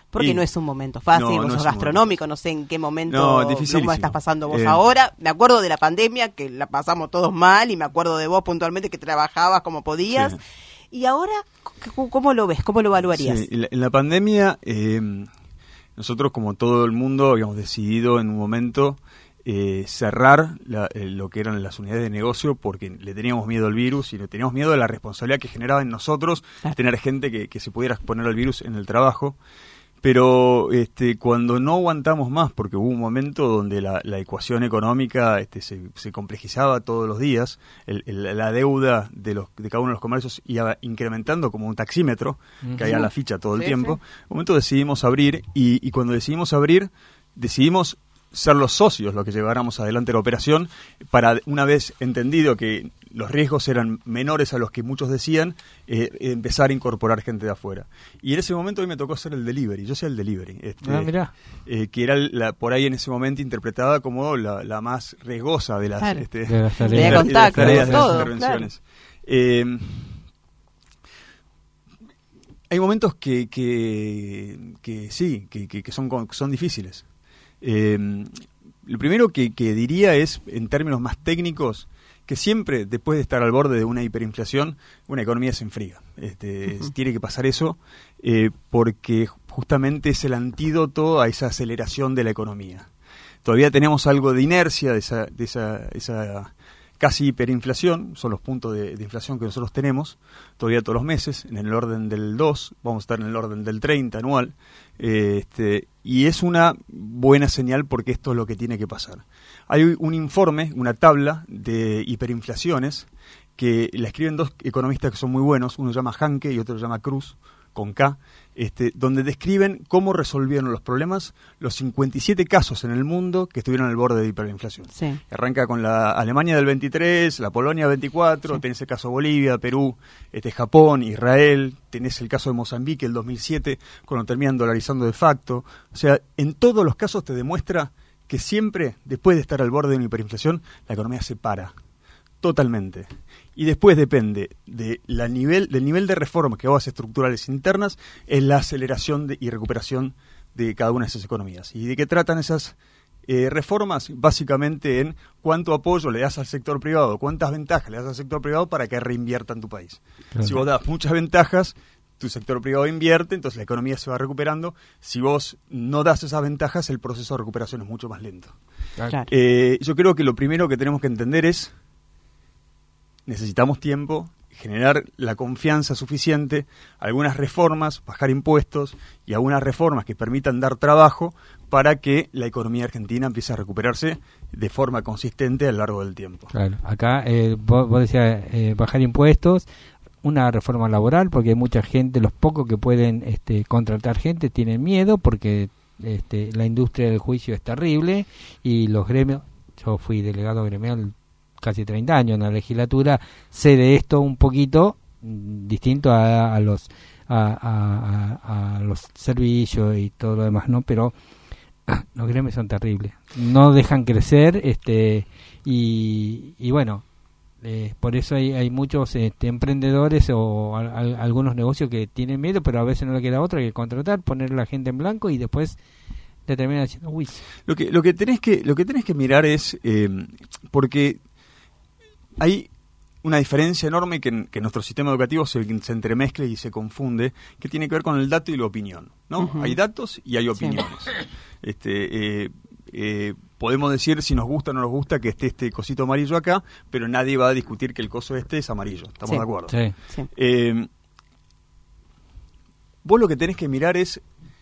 Porque Y- no es un momento fácil, No, vos no sos es un gastronómico, no sé en qué momento No, cómo dificilísimo. estás pasando vos Eh, ahora. Me acuerdo de la pandemia, que la pasamos todos mal, y me acuerdo de vos puntualmente que trabajabas como podías. Sí. Y ahora, c- ¿cómo lo ves? ¿Cómo lo evaluarías? Sí, en, la, en la pandemia, eh, nosotros como todo el mundo habíamos decidido en un momento eh, cerrar la- eh, lo que eran las unidades de negocio porque le teníamos miedo al virus y le teníamos miedo a la responsabilidad que generaba en nosotros Claro. tener gente que, que se pudiera exponer al virus en el trabajo. Pero este, cuando no aguantamos más, porque hubo un momento donde la, la ecuación económica este, se, se complejizaba todos los días, el- el- la deuda de, los, de cada uno de los comercios iba incrementando como un taxímetro, que había la ficha todo el Sí, tiempo. sí. En un momento decidimos abrir y, y cuando decidimos abrir, decidimos ser los socios los que lleváramos adelante la operación para, una vez entendido que los riesgos eran menores a los que muchos decían, eh, empezar a incorporar gente de afuera. Y en ese momento a mí me tocó hacer el delivery, yo hacía el delivery, este, Ah, mirá. eh, que era la, por ahí en ese momento interpretada como la, la más riesgosa de las, Claro. este, De las tareas. de Tenía las contacto, tareas, de las todo, intervenciones. Eh, hay momentos que, que, que sí, que, que, que son, que son difíciles. Eh, lo primero que, que diría es, en términos más técnicos, que siempre, después de estar al borde de una hiperinflación, una economía se enfría. Este, Ujú. Tiene que pasar eso, eh, porque justamente es el antídoto a esa aceleración de la economía. Todavía tenemos algo de inercia de esa, de esa, esa casi hiperinflación, son los puntos de, de inflación que nosotros tenemos, todavía todos los meses, en el orden del dos, vamos a estar en el orden del treinta anual, eh, este, y es una buena señal porque esto es lo que tiene que pasar. Hay un informe, una tabla de hiperinflaciones, que la escriben dos economistas que son muy buenos, uno se llama Hanke y otro se llama Cruz, con K, este, donde describen cómo resolvieron los problemas los cincuenta y siete casos en el mundo que estuvieron al borde de hiperinflación. Sí. Arranca con la Alemania del veintitrés, la Polonia del veinticuatro, Sí. tenés el caso de Bolivia, Perú, este, Japón, Israel, tenés el caso de Mozambique el dos mil siete, cuando terminan dolarizando de facto. O sea, en todos los casos te demuestra que siempre, después de estar al borde de una hiperinflación, la economía se para. Totalmente. Y después depende de la nivel, del nivel de reformas que vos haces estructurales internas, es la aceleración de, y recuperación de cada una de esas economías. ¿Y de qué tratan esas eh, reformas? Básicamente en cuánto apoyo le das al sector privado, cuántas ventajas le das al sector privado para que reinvierta en tu país. Claro. Si vos das muchas ventajas, tu sector privado invierte, entonces la economía se va recuperando. Si vos no das esas ventajas, el proceso de recuperación es mucho más lento. Claro. Eh, yo creo que lo primero que tenemos que entender es necesitamos tiempo, generar la confianza suficiente, algunas reformas, bajar impuestos y algunas reformas que permitan dar trabajo para que la economía argentina empiece a recuperarse de forma consistente a lo largo del tiempo. Claro, acá eh, vos, vos decías eh, bajar impuestos, una reforma laboral, porque hay mucha gente, los pocos que pueden este, contratar gente tienen miedo porque este, la industria del juicio es terrible y los gremios, yo fui delegado gremial casi treinta años en la legislatura, sé de esto un poquito mm, distinto a, a los a, a, a, a los servicios y todo lo demás, ¿no? Pero los gremios son terribles, no dejan crecer, este y, y bueno, eh, por eso hay, hay muchos este, emprendedores o a, a, algunos negocios que tienen miedo, pero a veces no le queda otra que contratar, poner a la gente en blanco y después te terminan diciendo, uy, Lo que lo que tenés que lo que tenés que mirar es eh, porque hay una diferencia enorme que, en, que nuestro sistema educativo se, se entremezcle y se confunde, que tiene que ver con el dato y la opinión, ¿no? Uh-huh. Hay datos y hay opiniones. Este, eh, eh, podemos decir si nos gusta o no nos gusta que esté este cosito amarillo acá, pero nadie va a discutir que el coso este es amarillo. ¿Estamos Sí. de acuerdo? sí, Sí. Eh, vos lo que tenés que mirar es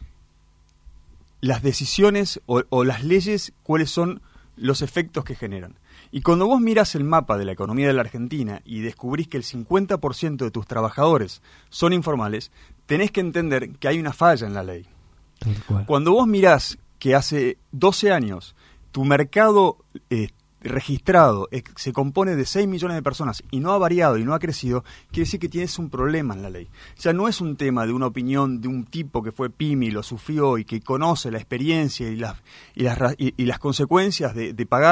las decisiones o, o las leyes, cuáles son los efectos que generan. Y cuando vos miras el mapa de la economía de la Argentina y descubrís que el cincuenta por ciento de tus trabajadores son informales, tenés que entender que hay una falla en la ley. tal cual. Cuando vos mirás que hace doce años tu mercado eh, registrado eh, se compone de seis millones de personas y no ha variado y no ha crecido, quiere decir que tienes un problema en la ley. O sea, no es un tema de una opinión de un tipo que fue pyme y lo sufrió y que conoce la experiencia y las, y las, ra- y, y las consecuencias de, de pagar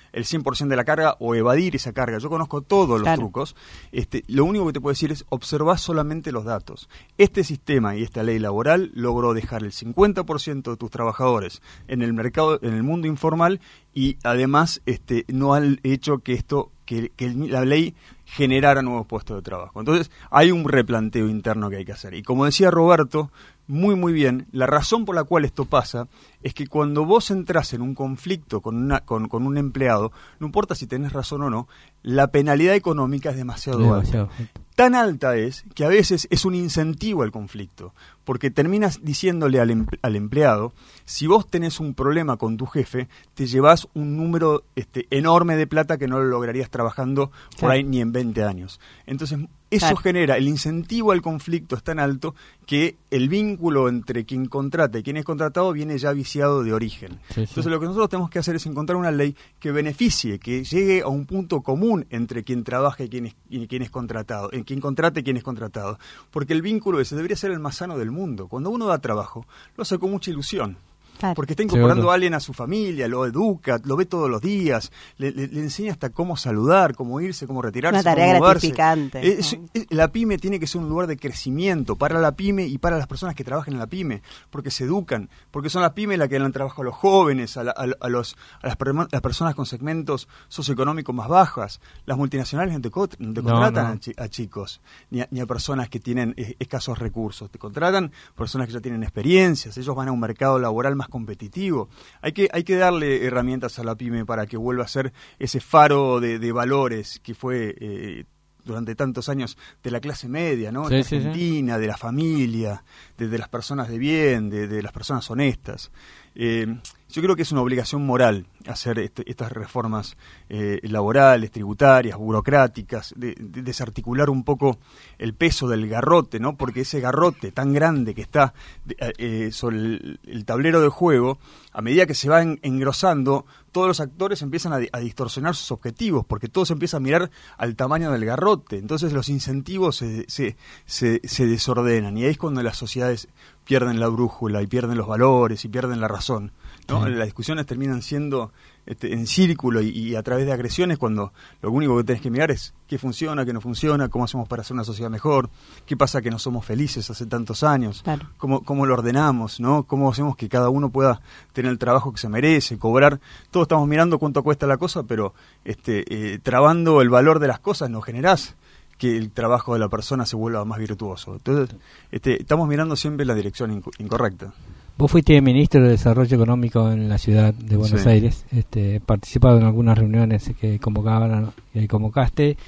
el cien por ciento de la carga o evadir esa carga. Yo conozco todos los Claro. trucos. Este, lo único que te puedo decir es observar solamente los datos. Este sistema y esta ley laboral logró dejar el cincuenta por ciento de tus trabajadores en el mercado, en el mundo informal, y además este, no han hecho que esto, que, que la ley generara nuevos puestos de trabajo. Entonces hay un replanteo interno que hay que hacer. Y como decía Roberto, muy muy bien, la razón por la cual esto pasa es que cuando vos entras en un conflicto con, una, con, con un empleado, no importa si tenés razón o no, la penalidad económica es demasiado, Demasiado. alta. Tan alta es que a veces es un incentivo al conflicto, porque terminas diciéndole al, em, al empleado, si vos tenés un problema con tu jefe, te llevas un número este, enorme de plata que no lo lograrías trabajando por Claro. ahí ni en veinte años. Entonces, eso Claro. genera, el incentivo al conflicto es tan alto que el vínculo entre quien contrata y quien es contratado viene ya viciado de origen. Sí, sí. Entonces, lo que nosotros tenemos que hacer es encontrar una ley que beneficie, que llegue a un punto común entre quien trabaja y quien es, y quien es contratado, en quien contrata y quien es contratado. Porque el vínculo ese debería ser el más sano del mundo. Cuando uno da trabajo, lo hace con mucha ilusión. Claro. Porque está incorporando Seguro. a alguien a su familia, lo educa, lo ve todos los días, le, le- le enseña hasta cómo saludar, cómo irse, cómo retirarse, Una tarea cómo moverse. gratificante. Es- es- la pyme tiene que ser un lugar de crecimiento para la pyme y para las personas que trabajan en la pyme, porque se educan, porque son las pymes las que dan trabajo a los jóvenes, a, la- a- a los, a las, perma- las personas con segmentos socioeconómicos más bajas. Las multinacionales no te, co- no te No, contratan no. A, chi- a chicos, ni a, ni a personas que tienen eh, escasos recursos. Te contratan personas que ya tienen experiencias, ellos van a un mercado laboral más competitivo. Hay que, hay que darle herramientas a la pyme para que vuelva a ser ese faro de, de valores que fue eh, durante tantos años de la clase media, ¿no? Sí, De sí, sí. Argentina, de la familia, de, de las personas de bien, de, de las personas honestas. Eh, yo creo que es una obligación moral hacer este- estas reformas eh, laborales, tributarias, burocráticas, de, de desarticular un poco el peso del garrote, ¿no? Porque ese garrote tan grande que está de- eh, sobre el, el tablero de juego, a medida que se va en- engrosando, todos los actores empiezan a, di- a distorsionar sus objetivos, porque todos empiezan a mirar al tamaño del garrote. Entonces los incentivos se, se, se, se desordenan, y ahí es cuando las sociedades pierden la brújula y pierden los valores y pierden la razón, ¿no? Sí. Las discusiones terminan siendo este, en círculo y, y a través de agresiones, cuando lo único que tenés que mirar es qué funciona, qué no funciona, cómo hacemos para hacer una sociedad mejor, qué pasa que no somos felices hace tantos años, Claro. cómo, cómo lo ordenamos, ¿no? Cómo hacemos que cada uno pueda tener el trabajo que se merece, cobrar. Todos estamos mirando cuánto cuesta la cosa, pero este, eh, trabando el valor de las cosas no generás que el trabajo de la persona se vuelva más virtuoso. Entonces, este, estamos mirando siempre la dirección inco- incorrecta. Vos fuiste ministro de Desarrollo Económico en la ciudad de Buenos Sí. Aires, este, he participado en algunas reuniones que convocaban, que convocaste,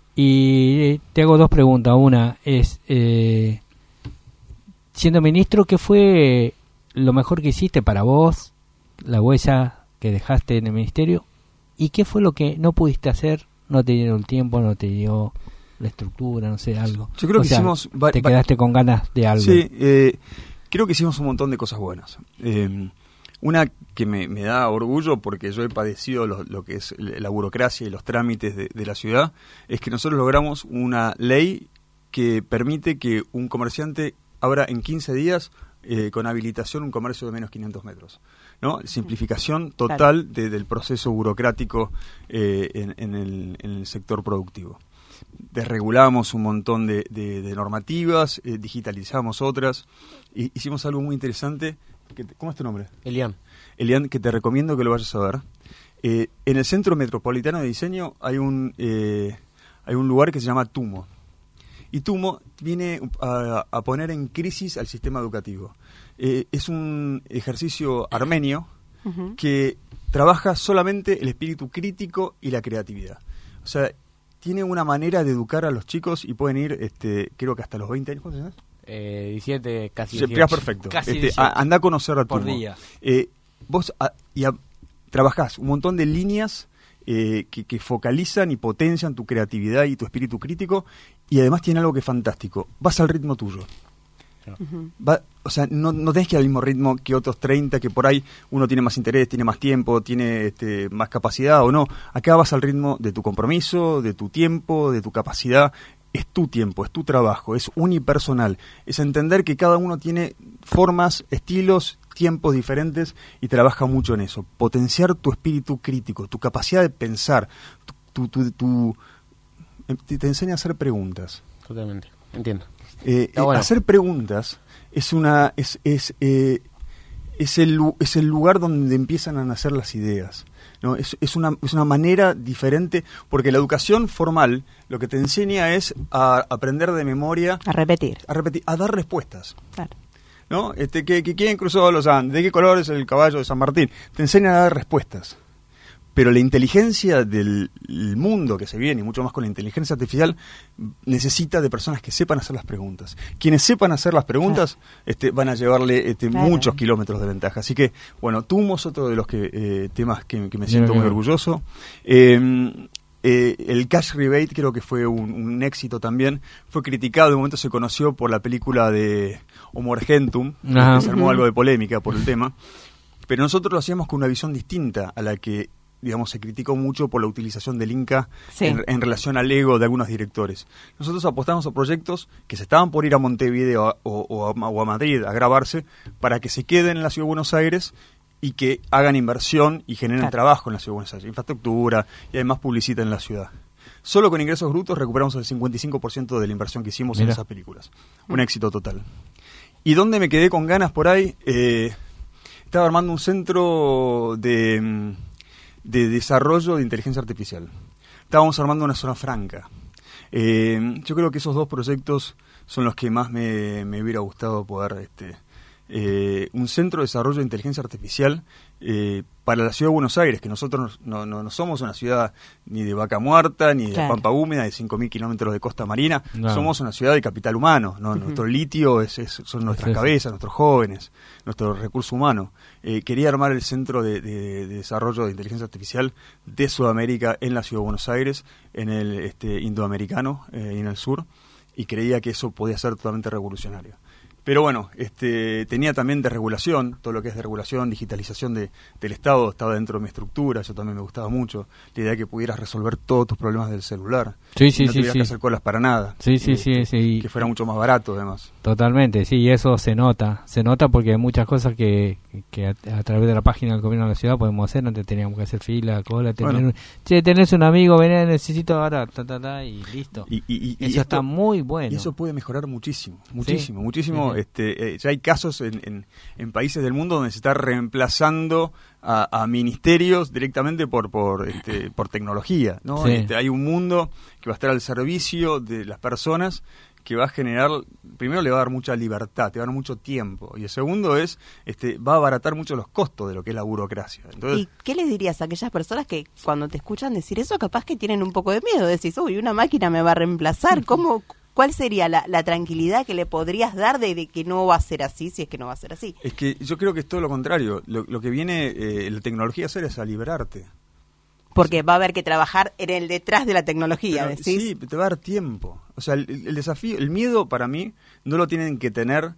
y eh, te hago dos preguntas. Una es, eh, siendo ministro, ¿qué fue lo mejor que hiciste para vos, la huella que dejaste en el ministerio? ¿Y qué fue lo que no pudiste hacer? No te dieron el tiempo, no te dio la estructura, no sé, algo. Yo creo O que sea, hicimos va- te va- quedaste con ganas de algo. Sí, eh, creo que hicimos un montón de cosas buenas. Eh, una que me, me da orgullo, porque yo he padecido lo, lo que es la burocracia y los trámites de, de la ciudad, es que nosotros logramos una ley que permite que un comerciante abra en quince días eh, con habilitación un comercio de menos quinientos metros, ¿no? Simplificación total Claro. de- del proceso burocrático eh, en, en el, en el sector productivo. Desregulamos un montón de, de- de normativas, eh, digitalizamos otras, y hicimos algo muy interesante. Que te- ¿Cómo es tu nombre? Elian. Elian, que te recomiendo que lo vayas a ver. Eh, en el Centro Metropolitano de Diseño hay un, eh, hay un lugar que se llama TUMO. Y TUMO viene a, a poner en crisis al sistema educativo. Eh, es un ejercicio armenio Ujú. que trabaja solamente el espíritu crítico y la creatividad. O sea, tiene una manera de educar a los chicos y pueden ir, este, creo que hasta los veinte años. ¿Cuántos años? Eh, diecisiete, casi Se dieciocho. pega perfecto. Casi Este, dieciocho. a- anda a conocer a Por Tumo. día. Eh, vos a- y a- trabajás un montón de líneas eh, que, que focalizan y potencian tu creatividad y tu espíritu crítico, y además tiene algo que es fantástico. Vas al ritmo tuyo. Ujú. Va, o sea, no, no tenés que ir al mismo ritmo que otros treinta, que por ahí uno tiene más interés, tiene más tiempo, tiene este, más capacidad o no. Acá vas al ritmo de tu compromiso, de tu tiempo, de tu capacidad. Es tu tiempo, es tu trabajo, es unipersonal. Es entender que cada uno tiene formas, estilos, tiempos diferentes y trabaja mucho en eso. Potenciar tu espíritu crítico, tu capacidad de pensar, tu, tu, tu, tu te, te enseña a hacer preguntas. Totalmente, entiendo. Eh, eh, bueno. Hacer preguntas es una es es eh, es el es el lugar donde empiezan a nacer las ideas, ¿no? Es, es una es una manera diferente, porque la educación formal lo que te enseña es a aprender de memoria, a repetir, a repetir, a dar respuestas. Claro. ¿No? Este, que, que quién cruzó los Andes, de qué color es el caballo de San Martín. Te enseñan a dar respuestas. Pero la inteligencia del mundo que se viene, y mucho más con la inteligencia artificial, necesita de personas que sepan hacer las preguntas. Quienes sepan hacer las preguntas, claro, este, van a llevarle este, claro, muchos kilómetros de ventaja. Así que, bueno, Tumo es otro de los que, eh, temas que, que me siento bien, muy bien. orgulloso. Eh, eh, el Cash Rebate creo que fue un, un éxito también. Fue criticado, de momento se conoció por la película de Homo Argentum, que se armó algo de polémica por el tema. Pero nosotros lo hacíamos con una visión distinta a la que, digamos, se criticó mucho por la utilización del Inca, sí, en, en relación al ego de algunos directores. Nosotros apostamos a proyectos que se estaban por ir a Montevideo o, o, a, o a Madrid a grabarse para que se queden en la Ciudad de Buenos Aires y que hagan inversión y generen, claro, trabajo en la Ciudad de Buenos Aires, infraestructura, y además publicitan en la ciudad. Solo con ingresos brutos recuperamos el cincuenta y cinco por ciento de la inversión que hicimos Mira. en esas películas. Un éxito total. ¿Y dónde me quedé con ganas por ahí? Eh, estaba armando un centro de... de desarrollo de inteligencia artificial. Estábamos armando una zona franca. Eh, yo creo que esos dos proyectos son los que más me, me hubiera gustado poder... Este, eh, un centro de desarrollo de inteligencia artificial eh, para la Ciudad de Buenos Aires, que nosotros no, no, no somos una ciudad ni de vaca muerta, ni de claro. pampa húmeda, de cinco mil kilómetros de costa marina. No. Somos una ciudad de capital humano, ¿no? Uh-huh. Nuestro litio es, es, son nuestras es cabezas, nuestros jóvenes, nuestro recurso humano. Eh, quería armar el centro de, de, de desarrollo de inteligencia artificial de Sudamérica en la Ciudad de Buenos Aires, en el este, indoamericano eh, y en el sur, y creía que eso podía ser totalmente revolucionario. Pero bueno, este, tenía también de regulación, todo lo que es de regulación, digitalización de, del Estado, estaba dentro de mi estructura, eso también me gustaba mucho, la idea de que pudieras resolver todos tus problemas del celular, sí, sí, no sí, tuvieras sí. que hacer colas para nada, sí, sí, eh, sí, sí. que fuera mucho más barato además. Totalmente, sí, y eso se nota, se nota porque hay muchas cosas que, que a, a través de la página del gobierno de la ciudad podemos hacer, antes teníamos que hacer fila, cola, tener bueno. un, che, tenés un amigo, ven, necesito ahora, ta, ta, ta, y listo. Y, y, y, eso y esto, está muy bueno. Y eso puede mejorar muchísimo, muchísimo, sí, muchísimo, sí, sí. este, eh, ya hay casos en, en, en países del mundo donde se está reemplazando a, a ministerios directamente por por este, por tecnología, ¿no? Sí. Este, hay un mundo que va a estar al servicio de las personas, que va a generar, primero le va a dar mucha libertad, te va a dar mucho tiempo, y el segundo es, este, va a abaratar mucho los costos de lo que es la burocracia. Entonces, ¿y qué les dirías a aquellas personas que cuando te escuchan decir eso, capaz que tienen un poco de miedo? Decís, uy, una máquina me va a reemplazar, ¿cómo...? ¿Cuál sería la, la tranquilidad que le podrías dar de, de que no va a ser así, si es que no va a ser así? Es que yo creo que es todo lo contrario. Lo, lo que viene eh, la tecnología a hacer es a liberarte. Porque sí. va a haber que trabajar en el detrás de la tecnología, Pero, ¿decís? sí, te va a dar tiempo. O sea, el, el desafío, el miedo para mí no lo tienen que tener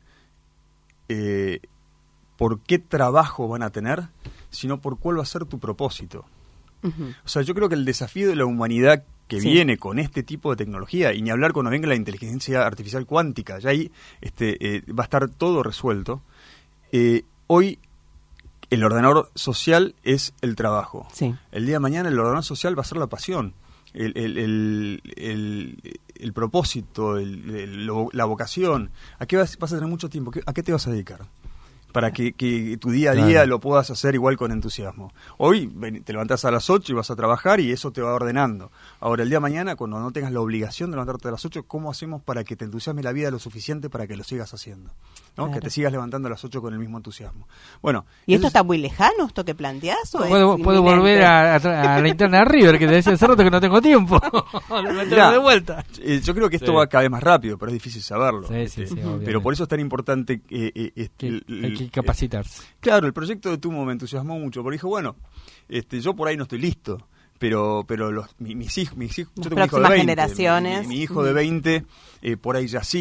eh, por qué trabajo van a tener, sino por cuál va a ser tu propósito. Uh-huh. O sea, yo creo que el desafío de la humanidad que sí. viene con este tipo de tecnología, y ni hablar cuando venga la inteligencia artificial cuántica, ya ahí este, eh, va a estar todo resuelto. Eh, hoy el ordenador social es el trabajo. Sí. El día de mañana el ordenador social va a ser la pasión, el, el, el, el, el propósito, el, el, lo, la vocación. ¿A qué vas, vas a tener mucho tiempo? ¿A qué te vas a dedicar? Para que, que tu día a día claro. lo puedas hacer igual con entusiasmo. Hoy ven, te levantás a las ocho y vas a trabajar y eso te va ordenando. Ahora, el día de mañana, cuando no tengas la obligación de levantarte a las ocho, ¿cómo hacemos para que te entusiasme la vida lo suficiente para que lo sigas haciendo? ¿No? Claro. Que te sigas levantando a las ocho con el mismo entusiasmo. Bueno, ¿y esto es... está muy lejano, esto que planteás? ¿O ¿Puedo, es puedo volver a, a, a la interna de River, que te decía hace rato que no tengo tiempo? Mirá, de vuelta. Eh, yo creo que esto sí. va cada vez más rápido, pero es difícil saberlo. Sí, sí, sí, pero por eso es tan importante eh, eh, este, el, el, hay que capacitarse. Eh, claro, el proyecto de Tumo me entusiasmó mucho, porque dije, bueno, este, yo por ahí no estoy listo, pero pero los, mis, mis hijos, mis hijos yo tengo un hijo de veinte, generaciones. Mi, mi hijo de veinte, eh, por ahí ya sí.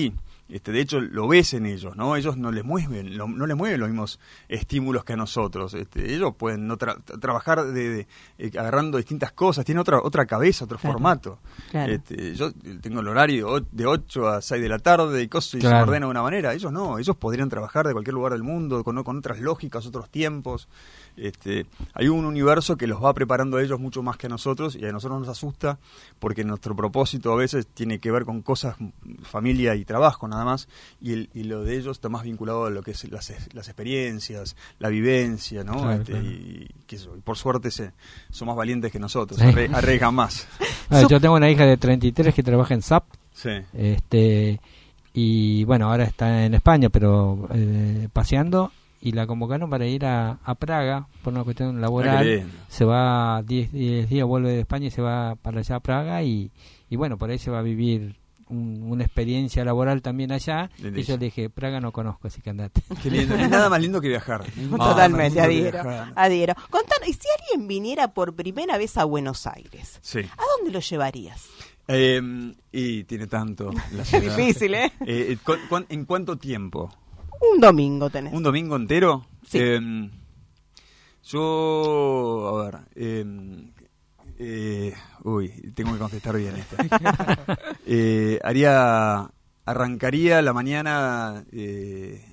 Este, de hecho, lo ves en ellos, ¿no? Ellos no les mueven, lo, no les mueven los mismos estímulos que a nosotros. Este, ellos pueden no tra- trabajar de, de, eh, agarrando distintas cosas, tienen otra otra cabeza, otro Claro, formato. claro. Este, yo tengo el horario de ocho a seis de la tarde y cosas y Claro. se ordena de una manera. Ellos no, ellos podrían trabajar de cualquier lugar del mundo, con, con otras lógicas, otros tiempos. Este, hay un universo que los va preparando a ellos mucho más que a nosotros, y a nosotros nos asusta porque nuestro propósito a veces tiene que ver con cosas, familia y trabajo nada más, y, el, y lo de ellos está más vinculado a lo que es las, las experiencias, la vivencia, ¿no? Claro, Este, claro. Y, que eso, y por suerte se, son más valientes que nosotros, Sí. arre- arriesgan más. Ah, Sup- yo tengo una hija de treinta y tres que trabaja en S A P, Sí. este, y bueno, ahora está en España, pero eh, paseando, y la convocaron para ir a, a Praga por una cuestión Ah, laboral. qué lindo. Se va diez días, vuelve de España y se va para allá a Praga, y, y bueno, por ahí se va a vivir un- una experiencia laboral también allá. Lindísimo. Y yo le dije, Praga no conozco, así que andate. Qué lindo. No hay nada más lindo que viajar. No hay nada Totalmente, más lindo que adhiero, viajar. adhiero. Contanos, y si alguien viniera por primera vez a Buenos Aires, Sí. ¿a dónde lo llevarías? Eh, y tiene tanto la Es ciudad. difícil, ¿eh? Eh, ¿cu- cu- ¿En cuánto tiempo? Un domingo tenés. ¿Un domingo entero? Sí. Eh, yo, a ver, eh, eh, uy, tengo que contestar bien esta. Eh, haría, arrancaría la mañana eh,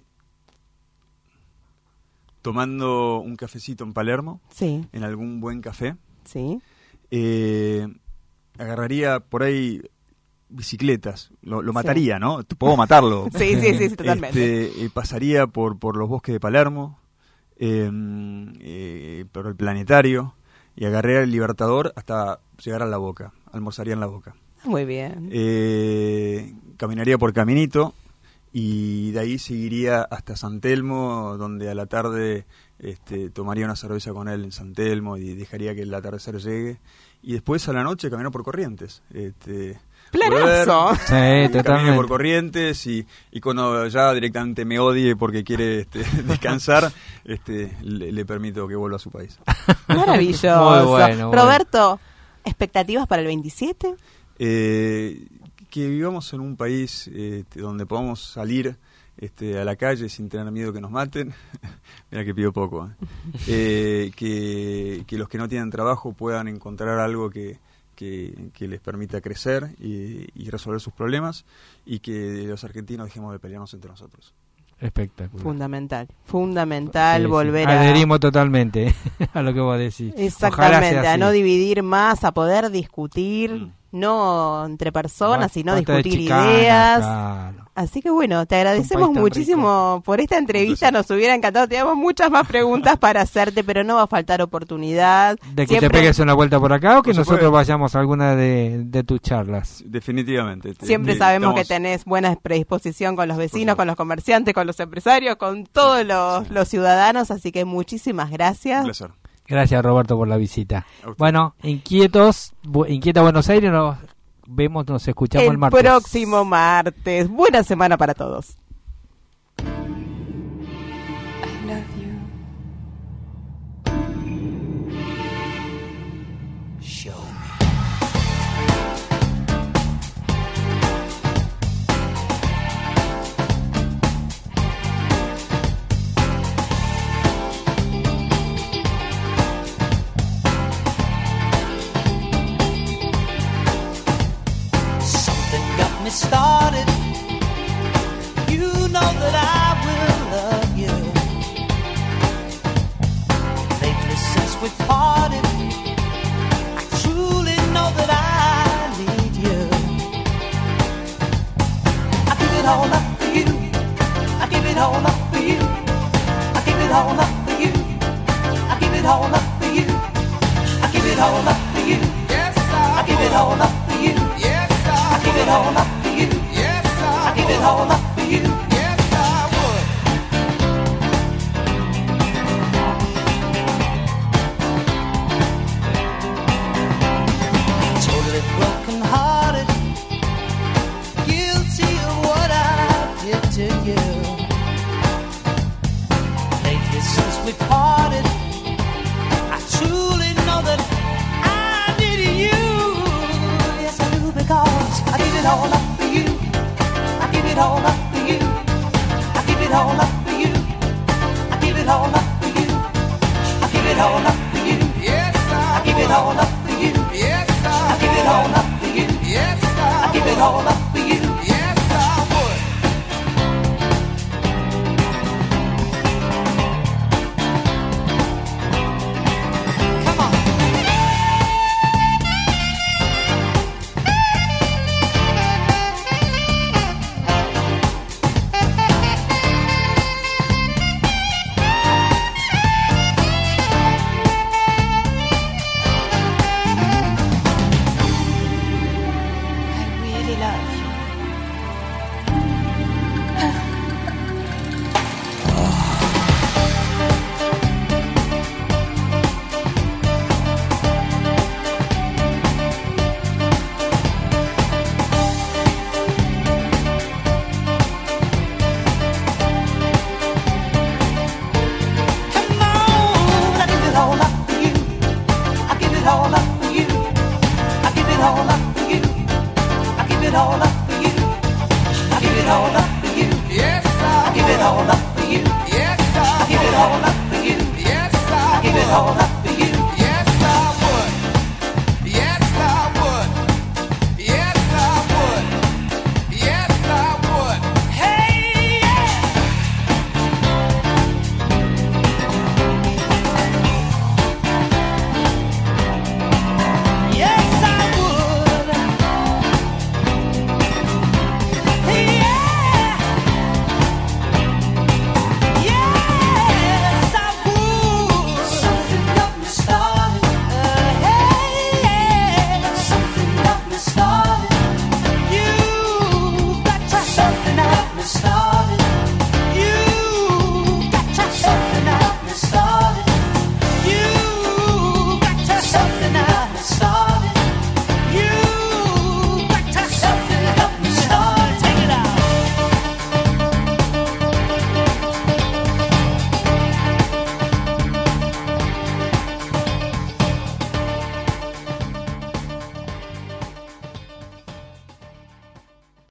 tomando un cafecito en Palermo, Sí, en algún buen café. sí. Eh, agarraría por ahí bicicletas, lo, lo Sí. mataría, ¿no? Puedo matarlo. Sí, sí, sí, sí, totalmente. Este, eh, pasaría por, por los bosques de Palermo, eh, eh, por el planetario, y agarraría el Libertador hasta llegar a La Boca, almorzaría en La Boca. Muy bien. Eh, caminaría por Caminito, y de ahí seguiría hasta San Telmo, donde a la tarde este, tomaría una cerveza con él en San Telmo y dejaría que el atardecer llegue. Y después a la noche camino por Corrientes. Este, Planazo. volver, Sí, camino totalmente. por Corrientes, y, y cuando ya directamente me odie porque quiere este, descansar, este, le, le permito que vuelva a su país. Maravilloso. Muy bueno, bueno. Roberto, ¿expectativas para el veintisiete? Eh, que vivamos en un país este, donde podamos salir este, a la calle sin tener miedo que nos maten. Mira que pido poco. ¿eh? Eh, que, que los que no tienen trabajo puedan encontrar algo que, que, que les permita crecer y, y resolver sus problemas, y que los argentinos dejemos de pelearnos entre nosotros. Espectacular. Fundamental. Fundamental Sí, sí. volver a... Adherimos totalmente a lo que vos decís. Ojalá sea Exactamente, a así. no dividir más, a poder discutir, Mm. no entre personas, sino Basta de discutir chicanas, ideas. claro. Así que bueno, te agradecemos Un país tan muchísimo por esta entrevista, nos hubiera encantado, teníamos muchas más preguntas para hacerte, pero no va a faltar oportunidad. De que Siempre- te pegues una vuelta por acá, o que Por nosotros supuesto. vayamos a alguna de, de tus charlas. Definitivamente. Siempre Eh, sabemos que estamos- tenés buena predisposición con los vecinos, supuesto. con los comerciantes, con los empresarios, con todos los, Sí. los ciudadanos, así que muchísimas gracias. Un placer. Gracias, Roberto, por la visita. A usted. Bueno, inquietos, bu- inquieta Buenos Aires, nos vemos, nos escuchamos el, El martes. próximo martes. Buena semana para todos. Something got me started. You know that I will love you. Lately since we parted, I truly know that I need you. I give it all up for you. I give it all up for you. I give it all up for you. I give it all up for you. I give it all up for you. Yes, I give it all up for you. Yes, I give it all up for you. Yes, I give it all up for you. Yes, I would. Totally broken hearted, guilty of what I did to you. Lately since we parted, I truly know that I need you. Yes, I do, because I give it all up